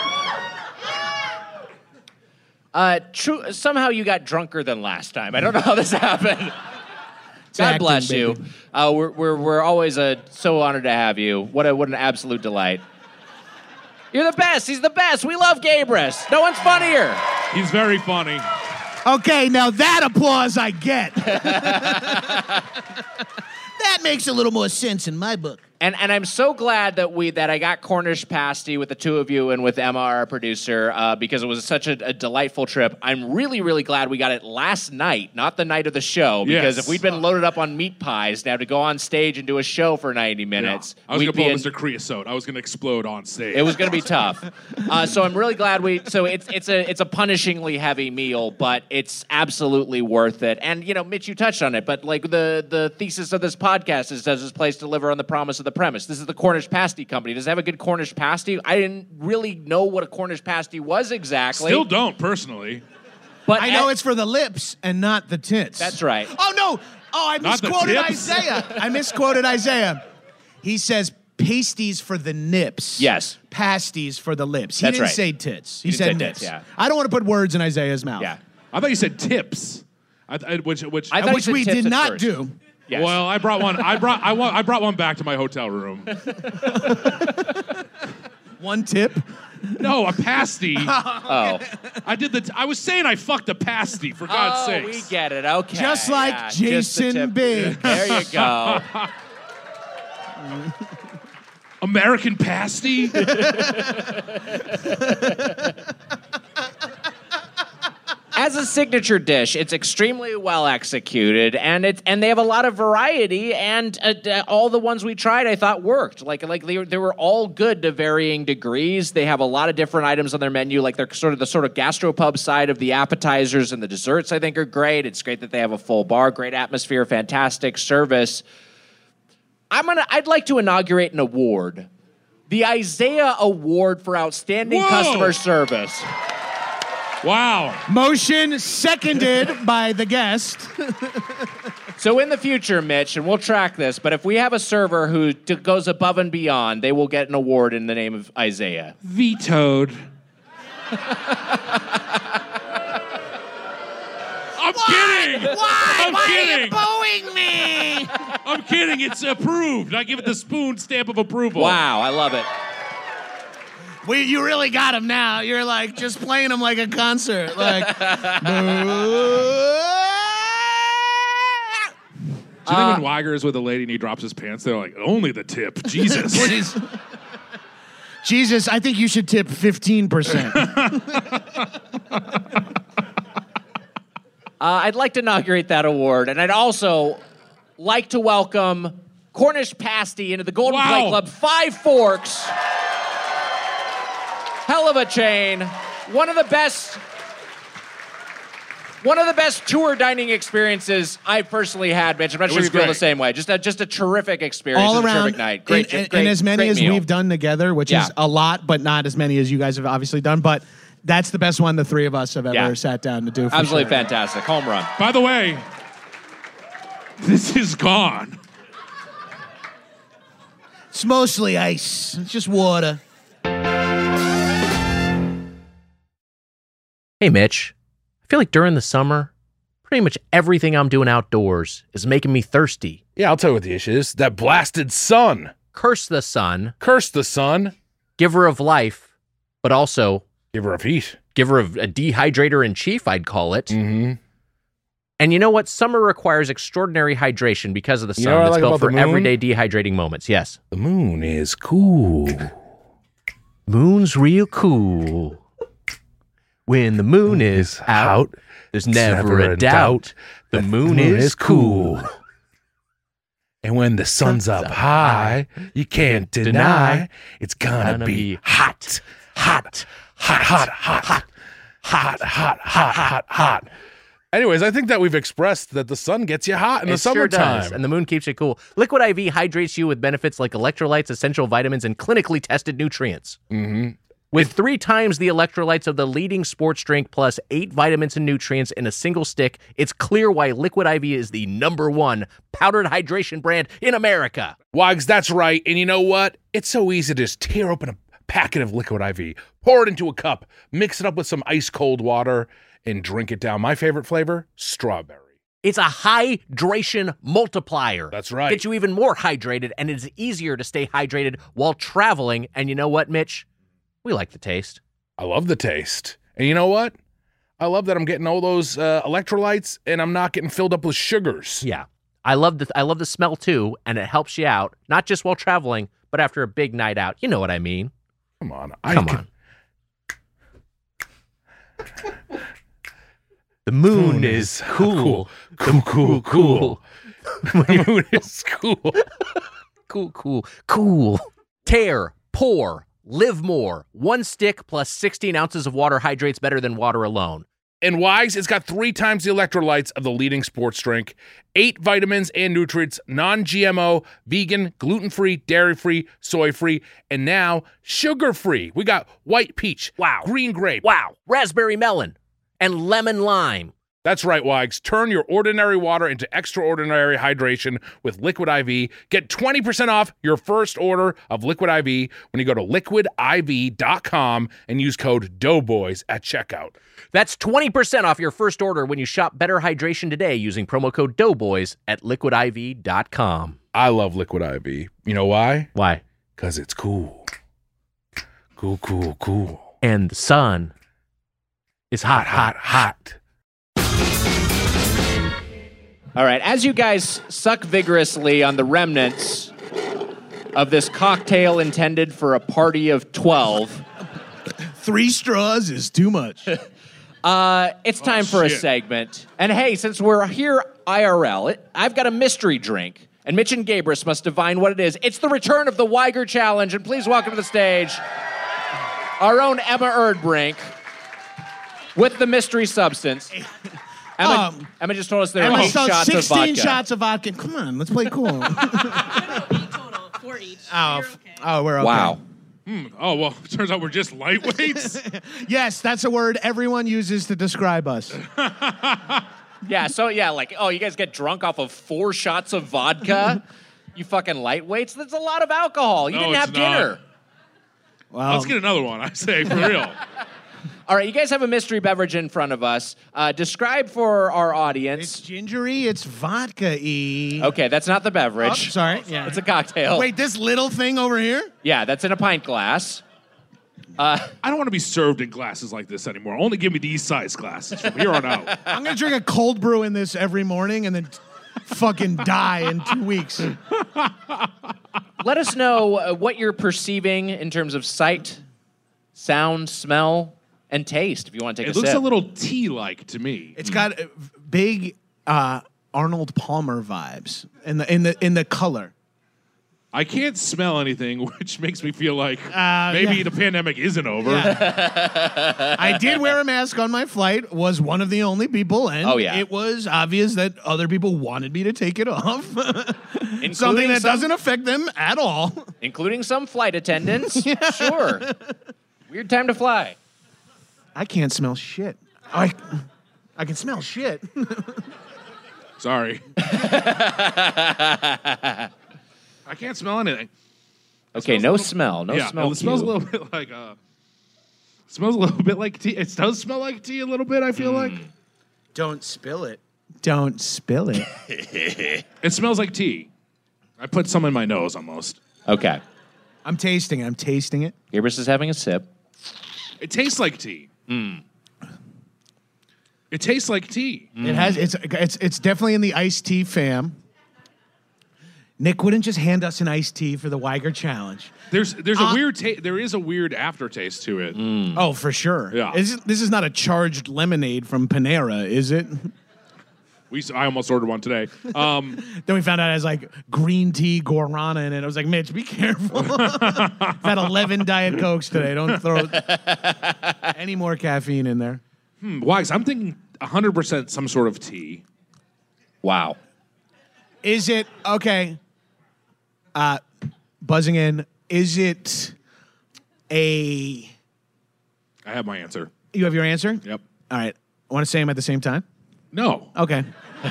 Uh, true. Somehow you got drunker than last time. I don't know how this happened. God acting, bless you. baby. Uh, we're we're we're always uh, so honored to have you. What a what an absolute delight. You're the best. He's the best. We love Gabrus. No one's funnier. He's very funny. Okay, now that applause I get. That makes a little more sense in my book. And and I'm so glad that we that I got Cornish pasty with the two of you and with Emma, our producer, uh, because it was such a, a delightful trip. I'm really, really glad we got it last night, not the night of the show. Because Yes. if we'd been loaded up on meat pies, now to go on stage and do a show for ninety minutes, I was we'd going to be pull in- Mister Creosote. I was going to explode on stage. It was going to be tough. Uh, so I'm really glad we. So it's it's a it's a punishingly heavy meal, but it's absolutely worth it. And you know, Mitch, you touched on it, but like the the thesis of this podcast is: does this place deliver on the promise of the premise? This is the Cornish pasty company. Does it have a good Cornish pasty? I didn't really know what a Cornish pasty was exactly. Still don't, personally. But I know at- it's for the lips and not the tits. That's right. Oh, no. Oh, I Not the misquoted tips? Isaiah. I misquoted Isaiah. He says pasties for the nips. Yes. Pasties for the lips. He That's didn't right. say tits. He, He said didn't say nips. tits, yeah. I don't want to put words in Isaiah's mouth. Yeah. I thought you said tips. I, I, which which I thought you Which said we tips did at not first. do. Yes. Well, I brought one. I brought I, wa- I brought one back to my hotel room. One tip. No, a pasty. oh, I did the. T- I was saying I fucked a pasty for God's oh, sake. we get it. Okay. Just like Yeah, just the Jason tip. Biggs. There you go. American pasty. As a signature dish, it's extremely well executed, and it's and they have a lot of variety. And uh, uh, all the ones we tried, I thought worked. Like like they were, they were all good to varying degrees. They have a lot of different items on their menu. Like they're sort of the sort of gastropub side of the appetizers and the desserts. I think are great. It's great that they have a full bar, great atmosphere, fantastic service. I'm gonna. I'd like to inaugurate an award, the Isaiah Award for Outstanding Whoa! Customer Service. Wow. Motion seconded by the guest. So in the future, Mitch, and we'll track this, but if we have a server who d- goes above and beyond, they will get an award in the name of Isaiah. Vetoed. I'm kidding. Why? I'm Why kidding. are you booing me? I'm kidding. It's approved. I give it the spoon stamp of approval. Wow, I love it. We, you really got him now. You're like just playing him like a concert. Like, Do you think when Weiger is with a lady and he drops his pants, they're like, only the tip. Jesus. Jesus, I think you should tip fifteen percent. Uh, I'd like to inaugurate that award, and I'd also like to welcome Cornish Pasty into the Golden Wow. Plate Club. Five Forks. Hell of a chain. One of the best... One of the best tour dining experiences I've personally had, Mitch. I'm not It sure was you feel the great. same way. Just a, just a terrific experience. All It was a around, terrific night. Great, and, and, great, and as many great as meal. we've done together, which Yeah. is a lot, but not as many as you guys have obviously done. But that's the best one the three of us have ever Yeah. sat down to do. For Absolutely sure. fantastic. Home run. By the way, this is gone. It's mostly ice. It's just water. Hey, Mitch. I feel like during the summer, pretty much everything I'm doing outdoors is making me thirsty. Yeah, I'll tell you what the issue is. That blasted sun. Curse the sun, Curse the sun. giver of life, but also Give her a heat. giver of a dehydrator in chief, I'd call it. Mm-hmm. And you know what? Summer requires extraordinary hydration because of the You sun know what I that's like built about for the moon? everyday dehydrating moments. Yes. The moon is cool. Moon's real cool. When the moon is out, there's never a doubt. The moon is cool. And when the sun's up high, you can't deny it's gonna Gonna be be hot, hot, hot, hot, hot, hot, hot, hot, hot, hot, hot. Anyways, I think that we've expressed that the sun gets you hot in the It sure does, summertime. and the moon keeps you cool. Liquid I V hydrates you with benefits like electrolytes, essential vitamins, and clinically tested nutrients. Mm-hmm. With three times the electrolytes of the leading sports drink plus eight vitamins and nutrients in a single stick, it's clear why Liquid I V is the number one powdered hydration brand in America. Wags, that's right. And you know what? It's so easy to just tear open a packet of Liquid I V, pour it into a cup, mix it up with some ice cold water, and drink it down. My favorite flavor, strawberry. It's a hydration multiplier. That's right. Gets you even more hydrated, and it's easier to stay hydrated while traveling. And you know what, Mitch? We like the taste. I love the taste. And you know what? I love that I'm getting all those uh, electrolytes and I'm not getting filled up with sugars. Yeah. I love the I love the smell too, and it helps you out, not just while traveling, but after a big night out. You know what I mean. Come on. Come I on. The moon, moon is cool. Cool, cool, cool. cool. The moon is cool. Cool, cool, cool. Tear, pour, live more. One stick plus sixteen ounces of water hydrates better than water alone. And Wags, it's got three times the electrolytes of the leading sports drink, eight vitamins and nutrients, non-G M O, vegan, gluten-free, dairy-free, soy-free, and now sugar-free. We got white peach, wow, green grape, wow, raspberry melon, and lemon lime. That's right, Wags. Turn your ordinary water into extraordinary hydration with Liquid I V. Get twenty percent off your first order of Liquid I V when you go to liquid I V dot com and use code Doughboys at checkout. That's twenty percent off your first order when you shop Better Hydration today using promo code Doughboys at liquid I V dot com. I love Liquid I V. You know why? Why? Because it's cool. Cool, cool, cool. And the sun is hot, hot, hot. hot. All right, as you guys suck vigorously on the remnants of this cocktail intended for a party of twelve. Three straws is too much. uh, it's time oh, for shit. a segment. And hey, since we're here I R L, it, I've got a mystery drink. And Mitch and Gabrus must divine what it is. It's the return of the Weiger Challenge. And please welcome to the stage our own Emma Erdbrink with the mystery substance. Emma, um, Emma just told us there are eight shots of vodka. sixteen shots of vodka. Come on, let's play cool. Total, four each. Oh, You're okay. oh, we're okay. Wow. Hmm. Oh, well, turns out we're just lightweights. Yes, that's a word everyone uses to describe us. Yeah, so yeah, like, oh, you guys get drunk off of four shots of vodka? You fucking lightweights? That's a lot of alcohol. You No, didn't it's have dinner. not. Well, Let's get another one, I say, for real. All right, you guys have a mystery beverage in front of us. Uh, describe for our audience. It's gingery. It's vodka-y. Okay, that's not the beverage. Oh, sorry. Yeah. It's a cocktail. Wait, this little thing over here? Yeah, that's in a pint glass. Uh, I don't want to be served in glasses like this anymore. Only give me these size glasses from here on out. I'm going to drink a cold brew in this every morning and then t- fucking die in two weeks. Let us know uh, what you're perceiving in terms of sight, sound, smell, and taste, if you want to take It a looks sip. a little tea-like to me. It's got uh, big uh, Arnold Palmer vibes in the in the in the color. I can't smell anything, which makes me feel like Uh, maybe yeah. the pandemic isn't over. I did wear a mask on my flight, was one of the only people, and Oh, yeah. it was obvious that other people wanted me to take it off. Including Something that some- doesn't affect them at all. Including some flight attendants. Sure. Weird time to fly. I can't smell shit. I, I can smell shit. Sorry. I can't smell anything. Okay, no smell. No yeah, smell. it smells cue. a little bit like uh it smells a little bit like tea. It does smell like tea a little bit, I feel like. Don't spill it. Don't spill it. It smells like tea. I put some in my nose almost. Okay. I'm tasting it. I'm tasting it. Gabrus is having a sip. It tastes like tea. It tastes like tea. It has. It's. It's. It's definitely in the iced tea fam. Nick wouldn't just hand us an iced tea for the Weiger Challenge. There's there's a Uh, weird ta- there is a weird aftertaste to it. Oh, for sure. Yeah. Is, this is not a charged lemonade from Panera, is it? We s- I almost ordered one today. Um, Then we found out it has like green tea guarana in it. I was like, Mitch, be careful. I've had eleven Diet Cokes today. Don't throw any more caffeine in there. hmm, Wags, I'm thinking one hundred percent some sort of tea. Wow. Is it, okay, uh, buzzing in, is it a, I have my answer. you have your answer? Yep. All right. I want to say them at the same time? No. Okay.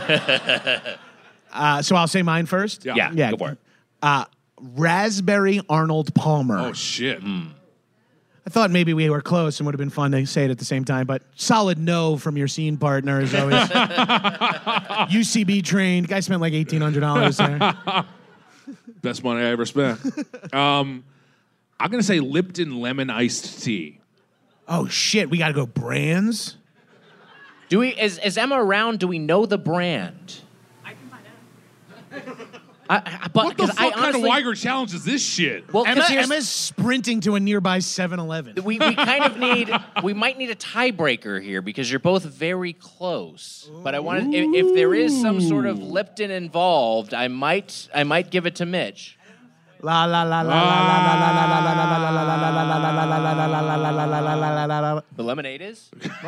uh, so I'll say mine first? Yeah. Yeah, Yeah. go for it. Uh, raspberry Arnold Palmer. Oh shit. I thought maybe we were close and would have been fun to say it at the same time, but solid no from your scene partner is always U C B trained. Guy spent like eighteen hundred dollars there. Best money I ever spent. um, I'm gonna say Lipton lemon iced tea. Oh shit, we gotta go brands. Do we? Is, is Emma around? Do we know the brand? I can find out. I, I, but, What the 'cause fuck I kind honestly, of Weiger challenge is this shit? Well, 'cause Emma, here's- Emma's sprinting to a nearby seven eleven. we, we kind of need we might need a tiebreaker here because you're both very close. But I wanted if, if there is some sort of Lipton involved, I might I might give it to Mitch. La la la la la la la la la la la la la la la. The lemonade is?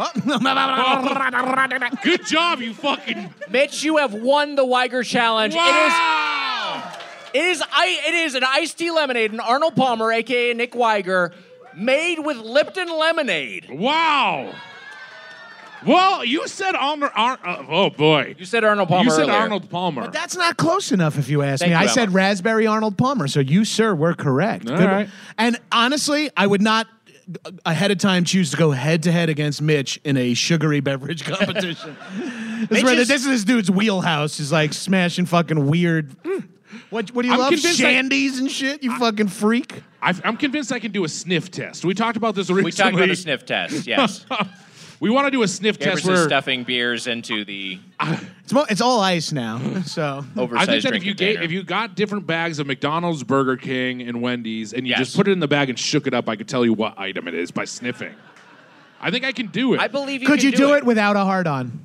Good job, you fucking. Mitch, you have won the Weiger challenge. Wow! It is It is I. It is an iced tea lemonade, an Arnold Palmer, aka Nick Weiger, made with Lipton lemonade. Wow. Well, you said Arnold. Ar- uh, oh boy. You said Arnold Palmer. You said earlier. Arnold Palmer. But that's not close enough, if you ask Thank me. you, I Emma. said raspberry Arnold Palmer, so you, sir, were correct. All right. And honestly, I would not uh, ahead of time choose to go head to head against Mitch in a sugary beverage competition. this, is where the, is- this is this dude's wheelhouse. Is like smashing fucking weird. What, what do you I'm love? convinced I- Shandies and shit. You fucking freak. I, I'm convinced I can do a sniff test. We talked about this originally. We talked about the sniff test. Yes. We want to do a sniff Gabriel's test where stuffing beers into the It's mo- it's all ice now. So oversized I think that drink if you container. gave, if you got different bags of McDonald's, Burger King, and Wendy's, and you Yes. just put it in the bag and shook it up, I could tell you what item it is by sniffing. I think I can do it. I believe you could can you do it without a hard on?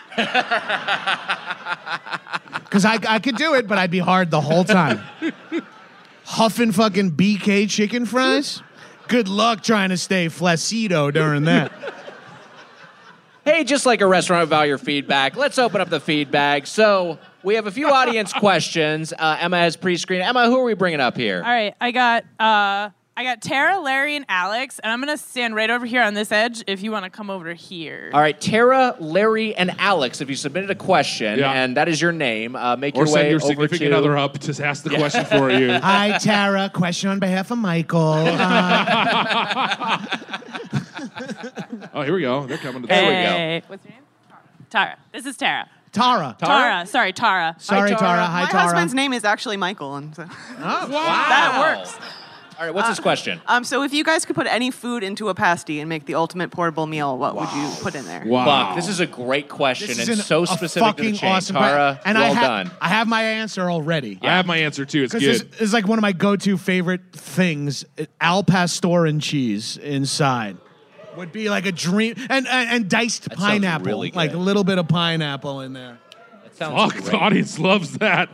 Because I, I could do it, but I'd be hard the whole time. Huffing fucking B K chicken fries? Good luck trying to stay flaccido during that. Hey, just like a restaurant about your feedback, let's open up the feedback. So we have a few audience questions. Uh, Emma has pre-screened. Emma, who are we bringing up here? All right, I got uh, I got Tara, Larry, and Alex, and I'm gonna stand right over here on this edge. If you want to come over here. All right, Tara, Larry, and Alex. If you submitted a question Yeah. and that is your name, uh, make or your send way your over significant to. other up to ask the question for you. Hi, Tara. Question on behalf of Michael. Uh, Oh, here we go. They're coming to the There we go. Hey, what's your name? Tara. This is Tara. Tara. Tara. Sorry, Tara. Sorry, Tara. Tara. Hi, My Tara. husband's name is actually Michael, and so, Wow. that works. All right, what's his question? Um, so if you guys could put any food into a pasty and make the ultimate portable meal, what would you put in there? Wow. Fuck, this is a great question This is and an- so a specific to the fucking chain. awesome Tara, que- and well I ha- done. I have my answer already. I have my answer too. It's Because good. this is like one of my go-to favorite things. Al pastor and cheese inside would be like a dream, and and, and diced That sounds pineapple, really good. like a little bit of pineapple in there. That sounds Fuck, great. the audience loves that.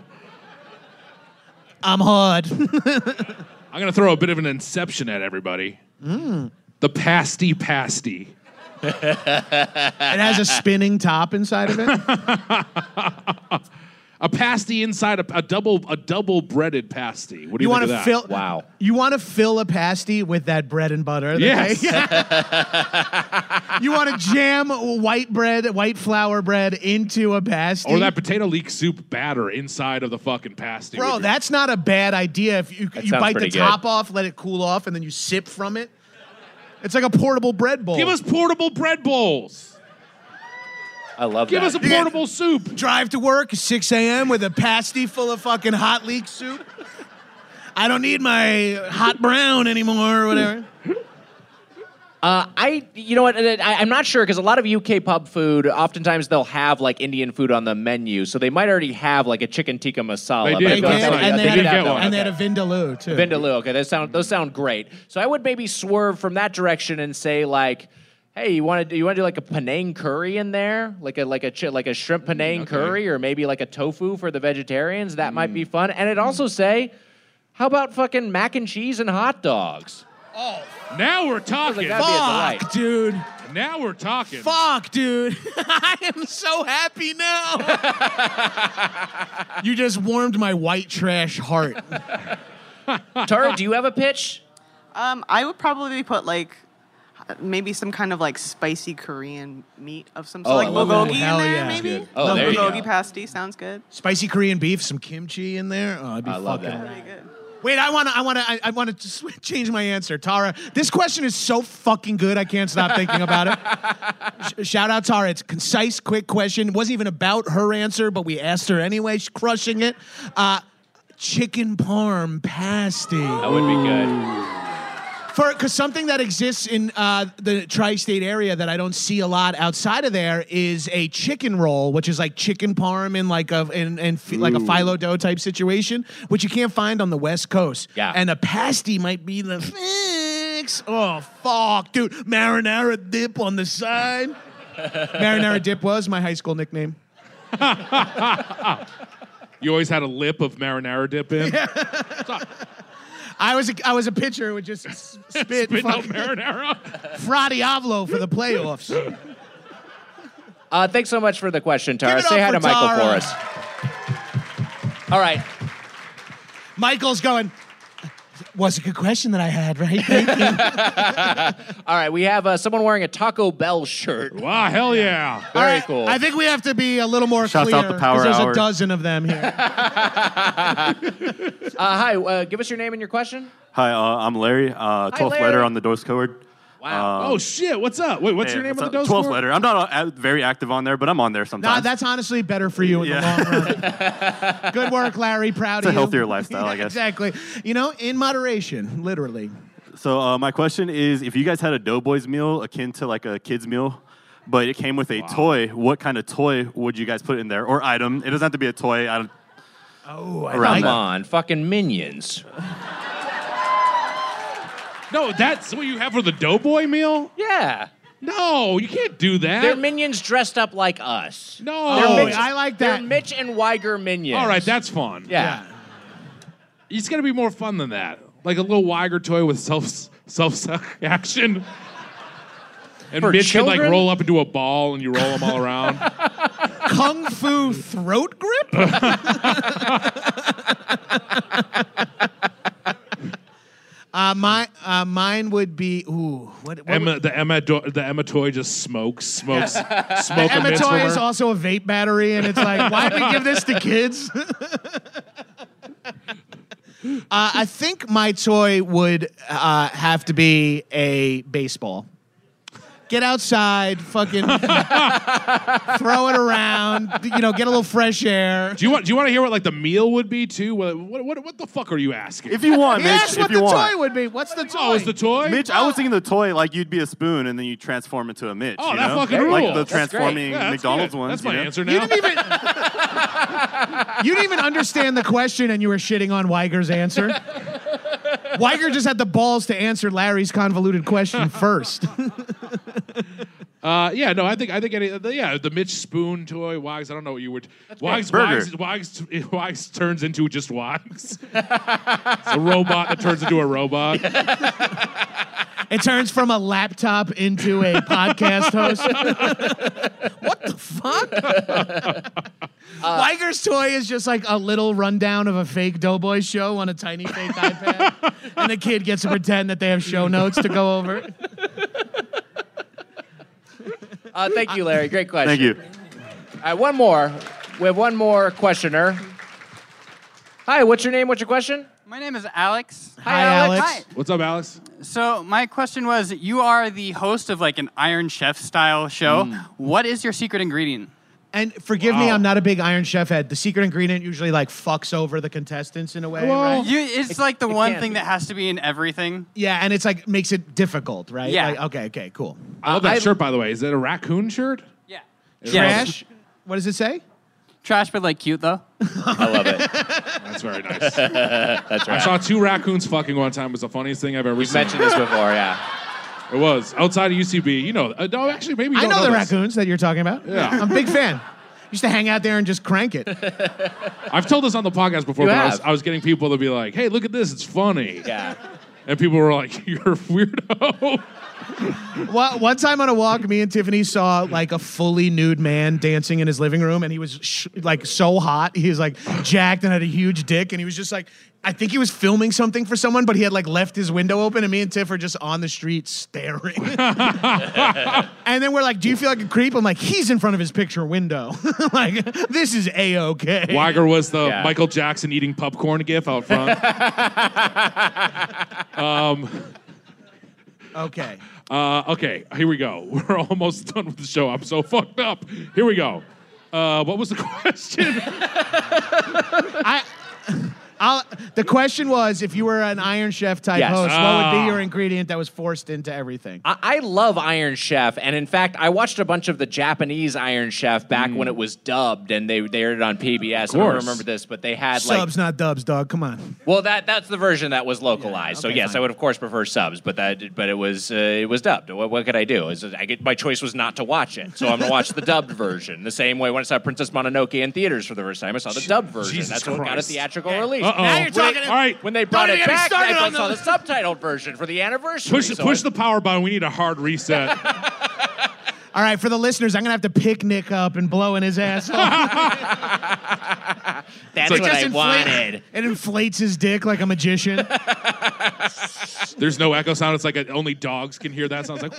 I'm hard. I'm going to throw a bit of an inception at everybody. Mm. The pasty pasty. It has a spinning top inside of it. A pasty inside a, a double a double breaded pasty. What do You you, want think to of fill? that? Wow. You want to fill a pasty with that bread and butter? that Yes. they- you want to jam white bread, white flour bread into a pasty? Or that potato leek soup batter inside of the fucking pasty. Bro, with your- that's not a bad idea. If you That you sounds bite the pretty good. top off, let it cool off, and then you sip from it. It's like a portable bread bowl. Give us portable bread bowls. I love Give that. us a portable soup. Drive to work six a.m. with a pasty full of fucking hot leek soup. I don't need my hot brown anymore or whatever. Uh, I, you know what? I, I'm not sure because a lot of U K pub food, oftentimes they'll have like Indian food on the menu, so they might already have like a chicken tikka masala. They but I did, feel that's like right. that would- and, they they had, did get have that one. and they okay. had a vindaloo too. Vindaloo. Okay, those sound those sound great. So I would maybe swerve from that direction and say like, hey, you want to do you want to do like a Penang curry in there, like a like a chi- like a shrimp Penang okay. curry, or maybe like a tofu for the vegetarians. That might Mm. be fun. And it also say, how about fucking mac and cheese and hot dogs? Now we're talking. That'd be a delight. Fuck, dude. Now we're talking. Fuck, dude. I am so happy now. You just warmed my white trash heart. Tara, do you have a pitch? Um, I would probably put like maybe some kind of like spicy Korean meat of some sort, Oh, like I love bulgogi that. in Hell there, yeah. maybe. Good. Oh, Little there you bulgogi go. pasty sounds good. Spicy Korean beef, some kimchi in there. Oh, I'd be I love fucking. that. Pretty good. Wait, I want to. I want to. I, I want to just change my answer, Tara. This question is so fucking good. I can't stop thinking about it. Sh- shout out Tara. It's a concise, quick question. It wasn't even about her answer, but we asked her anyway. She's crushing it. Uh, chicken parm pasty. That would be good. For because something that exists in uh, the tri-state area that I don't see a lot outside of there is a chicken roll, which is like chicken parm in like a in, in f- like a phyllo dough type situation, which you can't find on the West Coast. Yeah. And a pasty might be the fix. Oh fuck, dude! Marinara dip on the side. Marinara dip was my high school nickname. You always had a lip of marinara dip in. I was a, I was a pitcher who would just s- spit Spit out fucking marinara. Fra Diavolo for the playoffs. Uh, thanks so much for the question, Tara. Give it Say up hi to for Michael Tara. for us. All right. Michael's going, was a good question that I had, right? Thank you. All right, we have uh, someone wearing a Taco Bell shirt. Wow, hell yeah. Very All right, cool. I think we have to be a little more Shouts clear. out the Power 'cause there's Hour. a dozen of them here. Uh, hi, uh, give us your name and your question. Hi, uh, I'm Larry. Uh, twelfth Larry. letter on the Dose code. Wow. Um, Oh, shit. What's up? Wait, what's hey, your name what's on up? the dose twelfth board? letter. I'm not uh, very active on there, but I'm on there Nah, sometimes. that's honestly better for you in Yeah. the long run. Good work, Larry. Proud It's a of you. healthier lifestyle, I guess. Exactly. You know, in moderation, literally. So uh, my question is, if you guys had a Doughboys meal akin to like a kid's meal, but it came with a toy, what kind of toy would you guys put in there, or item? It doesn't have to be a toy. I don't, Oh, I Around like Come on, fucking minions. No, that's what you have for the Doughboy meal? Yeah. No, you can't do that. They're minions dressed up like us. no. They're Mitch, I like They're that. Mitch and Weiger minions. All right, that's fun. Yeah. It's got to be more fun than that. Like a little Weiger toy with self self action. And For Mitch can like children? roll up into a ball and you roll them all around. Kung Fu throat grip? uh, my, uh, mine would be, ooh. What, what Emma, would, the Emma, do- the Emma toy just smokes, smokes, smoke a Emma mitts toy from is her. also a vape battery, and it's like, why did we give this to kids? uh, I think my toy would uh, have to be a baseball. Get outside, fucking throw it around, you know, get a little fresh air. Do you want? Do you want to hear what like the meal would be too? What? What? What, what the fuck are you asking? if you want, He Mitch, asked if what you the want. toy would be. What's the toy? Oh, is the toy? Mitch, I was thinking the toy, like you'd be a spoon and then you transform into a Mitch. Oh, you that know? fucking Like rules. the That's transforming Yeah, that's McDonald's good. ones. That's my you know? answer now. You didn't even. You didn't even understand the question, and you were shitting on Weiger's answer. Weiger just had the balls to answer Larry's convoluted question first. Uh, yeah, no, I think I think any, yeah, the Mitch Spoon toy, Wags. I don't know what you would. Wags, Burger. Wags, Wags, Wags turns into just Wags. It's a robot that turns into a robot. It turns from a laptop into a podcast host. What the fuck? Weiger's toy is just like a little rundown of a fake Doughboy show on a tiny fake iPad, and the kid gets to pretend that they have show notes to go over. Uh, thank you, Larry. Great question. Thank you. All right, one more. We have one more questioner. Hi, what's your name? What's your question? My name is Alex. Hi, Alex. Hi. What's up, Alex? So my question was, you are the host of like an Iron Chef style show. What is your secret ingredient? And forgive me, Wow. I'm not a big Iron Chef head. The secret ingredient usually like fucks over the contestants in a way, Well, right? You, it's It- like the it one can thing be. that has to be in everything. Yeah, and it's like makes it difficult, right? Yeah. Like, okay, okay, cool. I love that I- shirt, by the way. Is that a raccoon shirt? Yeah. Trash. What does it say? Trash, but like cute though. I love it. That's very nice. That's I right. saw two raccoons fucking one time. It was the funniest thing I've ever We've seen. mentioned this before, yeah. It was outside of U C B. You know, uh, no, actually, maybe you I don't know the this. raccoons that you're talking about. Yeah. I'm a big fan. Used to hang out there and just crank it. I've told this on the podcast before, You but I was, have. I was getting people to be like, "Hey, look at this! It's funny." Yeah. And people were like, "You're a weirdo." Well, one time on a walk, me and Tiffany saw like a fully nude man dancing in his living room, and he was sh- like so hot. He was like jacked and had a huge dick, and he was just like, I think he was filming something for someone, but he had like left his window open, and me and Tiff are just on the street staring. And then we're like, "Do you feel like a creep?" I'm like, "He's in front of his picture window. Like, this is a-okay." Weiger was the Yeah. Michael Jackson eating popcorn gif out front. um, Okay. uh, okay, here we go. We're almost done with the show. I'm so fucked up. Here we go. Uh, what was the question? I I'll, the question was, if you were an Iron Chef type Yes. host, what would be Ah. your ingredient that was forced into everything? I, I love Iron Chef, and in fact, I watched a bunch of the Japanese Iron Chef back when it was dubbed, and they, they aired it on P B S. I don't course. remember this, but they had like Subs, not dubs, dog. Come on. well, that that's the version that was localized. so okay, yes, fine. I would of course prefer subs, but that but it was uh, it was dubbed. What, what could I do? Is I get my choice was not to watch it, so I'm gonna watch the dubbed version. The same way when I saw Princess Mononoke in theaters for the first time, I saw the dubbed version. Jesus that's what got a Christ. theatrical release. Uh-oh. Now you're When talking- they- All right. When they brought Don't it even get me back, started I on saw the- the subtitled version for the anniversary. Push, so push I- the power button. We need a hard reset. All right, for the listeners, I'm gonna have to pick Nick up and blow in his ass. That's It what just I inflate- wanted. It inflates his dick like a magician. There's no echo sound. It's like a, only dogs can hear that sound. It's like,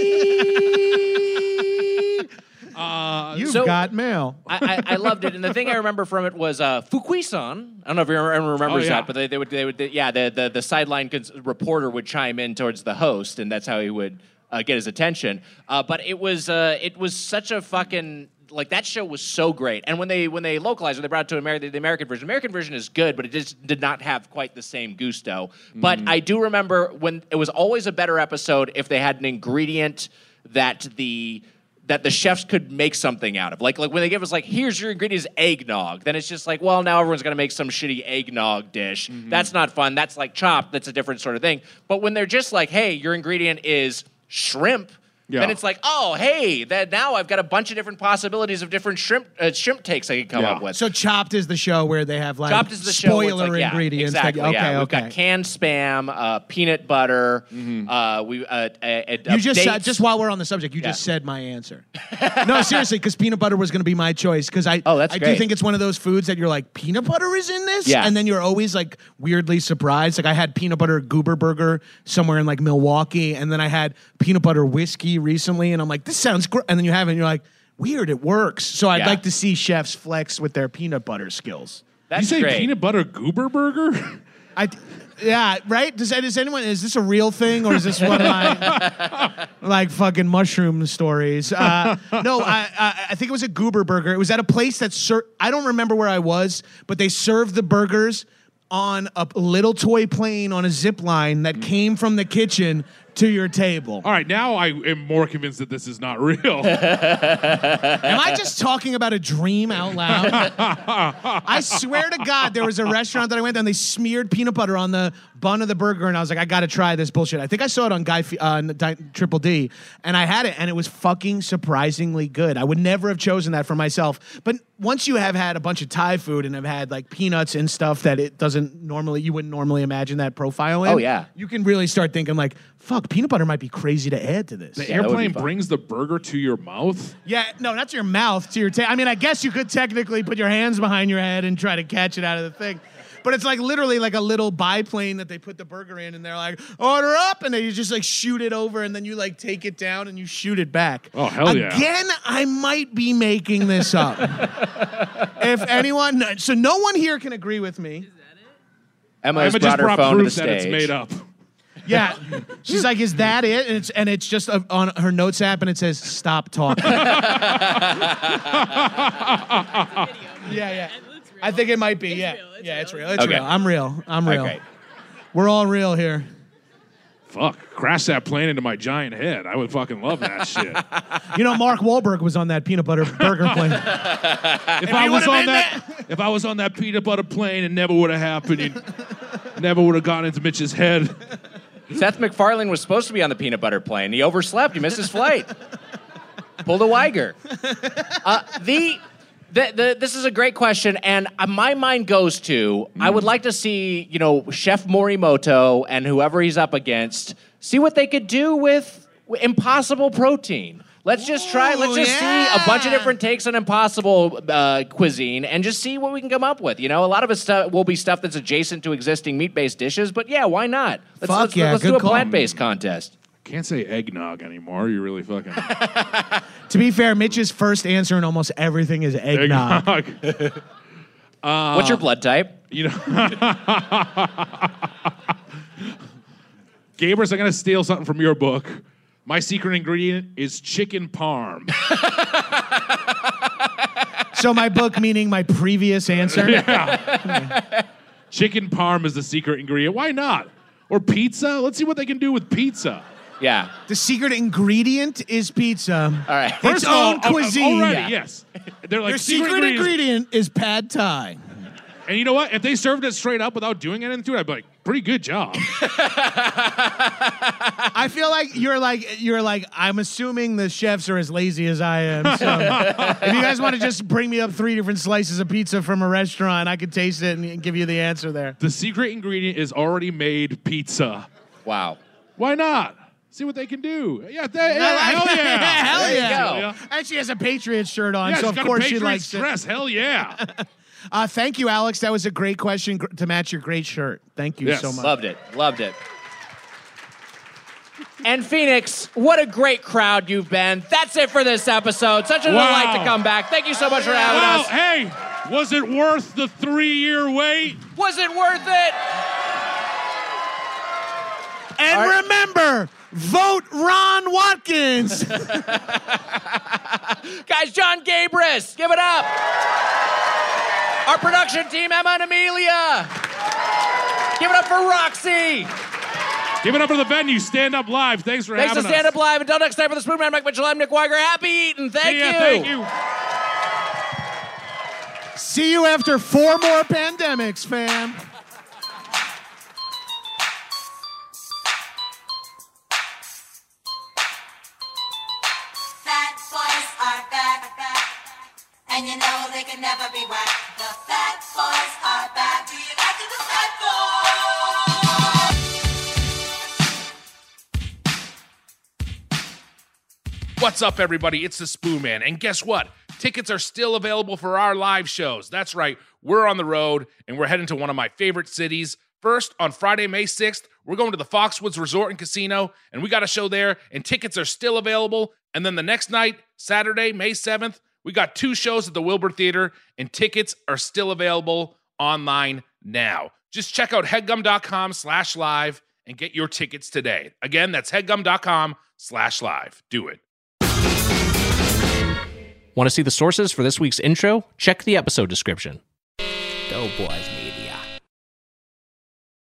wee. Uh, You've So- got mail. I, I, I loved it, and the thing I remember from it was uh, Fukui-san. I don't know if everyone remembers Oh, yeah. that, but they, they would, they would, yeah, the the, the sideline cons- reporter would chime in towards the host, and that's how he would uh, get his attention. Uh, but it was uh, it was such a fucking like that show was so great, and when they when they localized when they brought it to America, the American version, the American version is good, but it just did not have quite the same gusto. But I do remember when it was always a better episode if they had an ingredient that the that the chefs could make something out of. Like, like when they give us like, here's your ingredients, eggnog. Then it's just like, well, now everyone's going to make some shitty eggnog dish. That's not fun. That's like chopped. That's a different sort of thing. But when they're just like, hey, your ingredient is shrimp, Yeah. then it's like, oh, hey, that now I've got a bunch of different possibilities of different shrimp uh, shrimp takes I can come Yeah. up with. So Chopped is the show where they have like Chopped is the show. where it's spoiler like, yeah, ingredients. Exactly. that- okay, yeah. We've okay. got canned spam, uh, peanut butter. Uh, we uh, uh, You just uh, dates. just while we're on the subject, you Yeah. just said my answer. No, seriously, because peanut butter was going to be my choice. Because I, Oh, that's I do great. think it's one of those foods that you're like, peanut butter is in this, Yeah. and then you're always like weirdly surprised. Like I had peanut butter goober burger somewhere in like Milwaukee, and then I had peanut butter whiskey recently, and I'm like, this sounds great. And then you have it, and you're like, weird, it works. So I'd Yeah. like to see chefs flex with their peanut butter skills. That's you say great. peanut butter goober burger? I, yeah, right. Does, does anyone? Is this a real thing or is this one of my like fucking mushroom stories? Uh, no, I, I I think it was a goober burger. It was at a place that ser- I don't remember where I was, but they served the burgers on a little toy plane on a zip line that came from the kitchen to your table. All right, now I am more convinced that this is not real. Am I just talking about a dream out loud? I swear to God, there was a restaurant that I went to and they smeared peanut butter on the bun of the burger, and I was like, I got to try this bullshit. I think I saw it on Guy F- uh, Di- Triple D, and I had it, and it was fucking surprisingly good. I would never have chosen that for myself, but once you have had a bunch of Thai food and have had like peanuts and stuff that it doesn't normally, you wouldn't normally imagine that profile in. Oh, yeah. you can really start thinking like, fuck, peanut butter might be crazy to add to this. The Yeah, that would be airplane fun. brings the burger to your mouth? Yeah, no, not to your mouth, to your tail. I mean, I guess you could technically put your hands behind your head and try to catch it out of the thing. But it's like literally like a little biplane that they put the burger in, and they're like, order up, and then you just like shoot it over, and then you like take it down and you shoot it back. Oh, hell yeah. Again, I might be making this up. If anyone, so no one here can agree with me. Emma has Emma brought just her brought phone to the proof that it's stage. made up. Yeah, she's like, is that it? And it's and it's just uh on her notes app, and it says, stop talking. Yeah, yeah. I think it might be. Yeah, yeah, it's real. It's Okay. real. I'm real. I'm real. Okay. We're all real here. Fuck, crash that plane into my giant head. I would fucking love that shit. You know, Mark Wahlberg was on that peanut butter burger plane. If I was on that, if I was on that peanut butter plane, it never would have happened. It never would have gone into Mitch's head. Seth MacFarlane was supposed to be on the peanut butter plane. He overslept. He missed his flight. Pulled a Weiger. Uh, the, the, the, this is a great question, and uh, my mind goes to, I would like to see, you know, Chef Morimoto and whoever he's up against, see what they could do with Impossible Protein. Let's just try, let's just see a bunch of different takes on Impossible uh, cuisine and just see what we can come up with. You know, a lot of it stuff will be stuff that's adjacent to existing meat-based dishes, but yeah, why not? Let's, Fuck let's, yeah, let's good do a call. plant-based contest. Can't say eggnog anymore. You really fucking To be fair, Mitch's first answer in almost everything is eggnog. eggnog. uh, What's your blood type? You know, Gabers, I'm gonna steal something from your book. My secret ingredient is chicken parm. So my book, meaning my previous answer. Yeah. Chicken parm is the secret ingredient. Why not? Or pizza? Let's see what they can do with pizza. Yeah. The secret ingredient is pizza. All right. Its First of all, own cuisine. already, Yeah. yes. They're like Your secret, secret ingredients. ingredient is pad thai. And you know what? If they served it straight up without doing anything to it, I'd be like, pretty good job. I feel like you're like you're like I'm assuming the chefs are as lazy as I am. So if you guys want to just bring me up three different slices of pizza from a restaurant, I could taste it and give you the answer there. The secret ingredient is already made pizza. Wow. Why not? See what they can do. Yeah, they, yeah hell yeah. Hell There you yeah. go. And she has a Patriots shirt on, Yeah, so she's of got course a she Patriots likes it. dress. Hell yeah. Uh, thank you, Alex. That was a great question gr- to match your great shirt. Thank you Yes. so much. Loved it. Loved it. And Phoenix, what a great crowd you've been. That's it for this episode. Such a Wow. delight to come back. Thank you so much for having Well, us. hey, was it worth the three-year wait? Was it worth it? And All right. remember, vote Ron Watkins. Guys, John Gabris, give it up. Our production team, Emma and Amelia. Give it up for Roxy. Give it up for the venue. Stand Up Live. Thanks for Thanks to having Stand us. Up Live. Until next time for the Spoon Man, Mike Mitchell, I'm Nick Weiger. Happy eating. Thank Yeah, you. thank you. See you after four more pandemics, fam. Fat boys are back, back, and you know they can never be whacked. The fat boys are back. Do you like the fat boys? What's up, everybody? It's the Spoon Man. And guess what? Tickets are still available for our live shows. That's right. We're on the road, and we're heading to one of my favorite cities. First, on Friday, May sixth, we're going to the Foxwoods Resort and Casino, and we got a show there, and tickets are still available. And then the next night, Saturday, May seventh, we got two shows at the Wilbur Theater, and tickets are still available online now. Just check out headgum.com slash live and get your tickets today. Again, that's headgum.com slash live. Do it. Want to see the sources for this week's intro? Check the episode description. Doughboys meet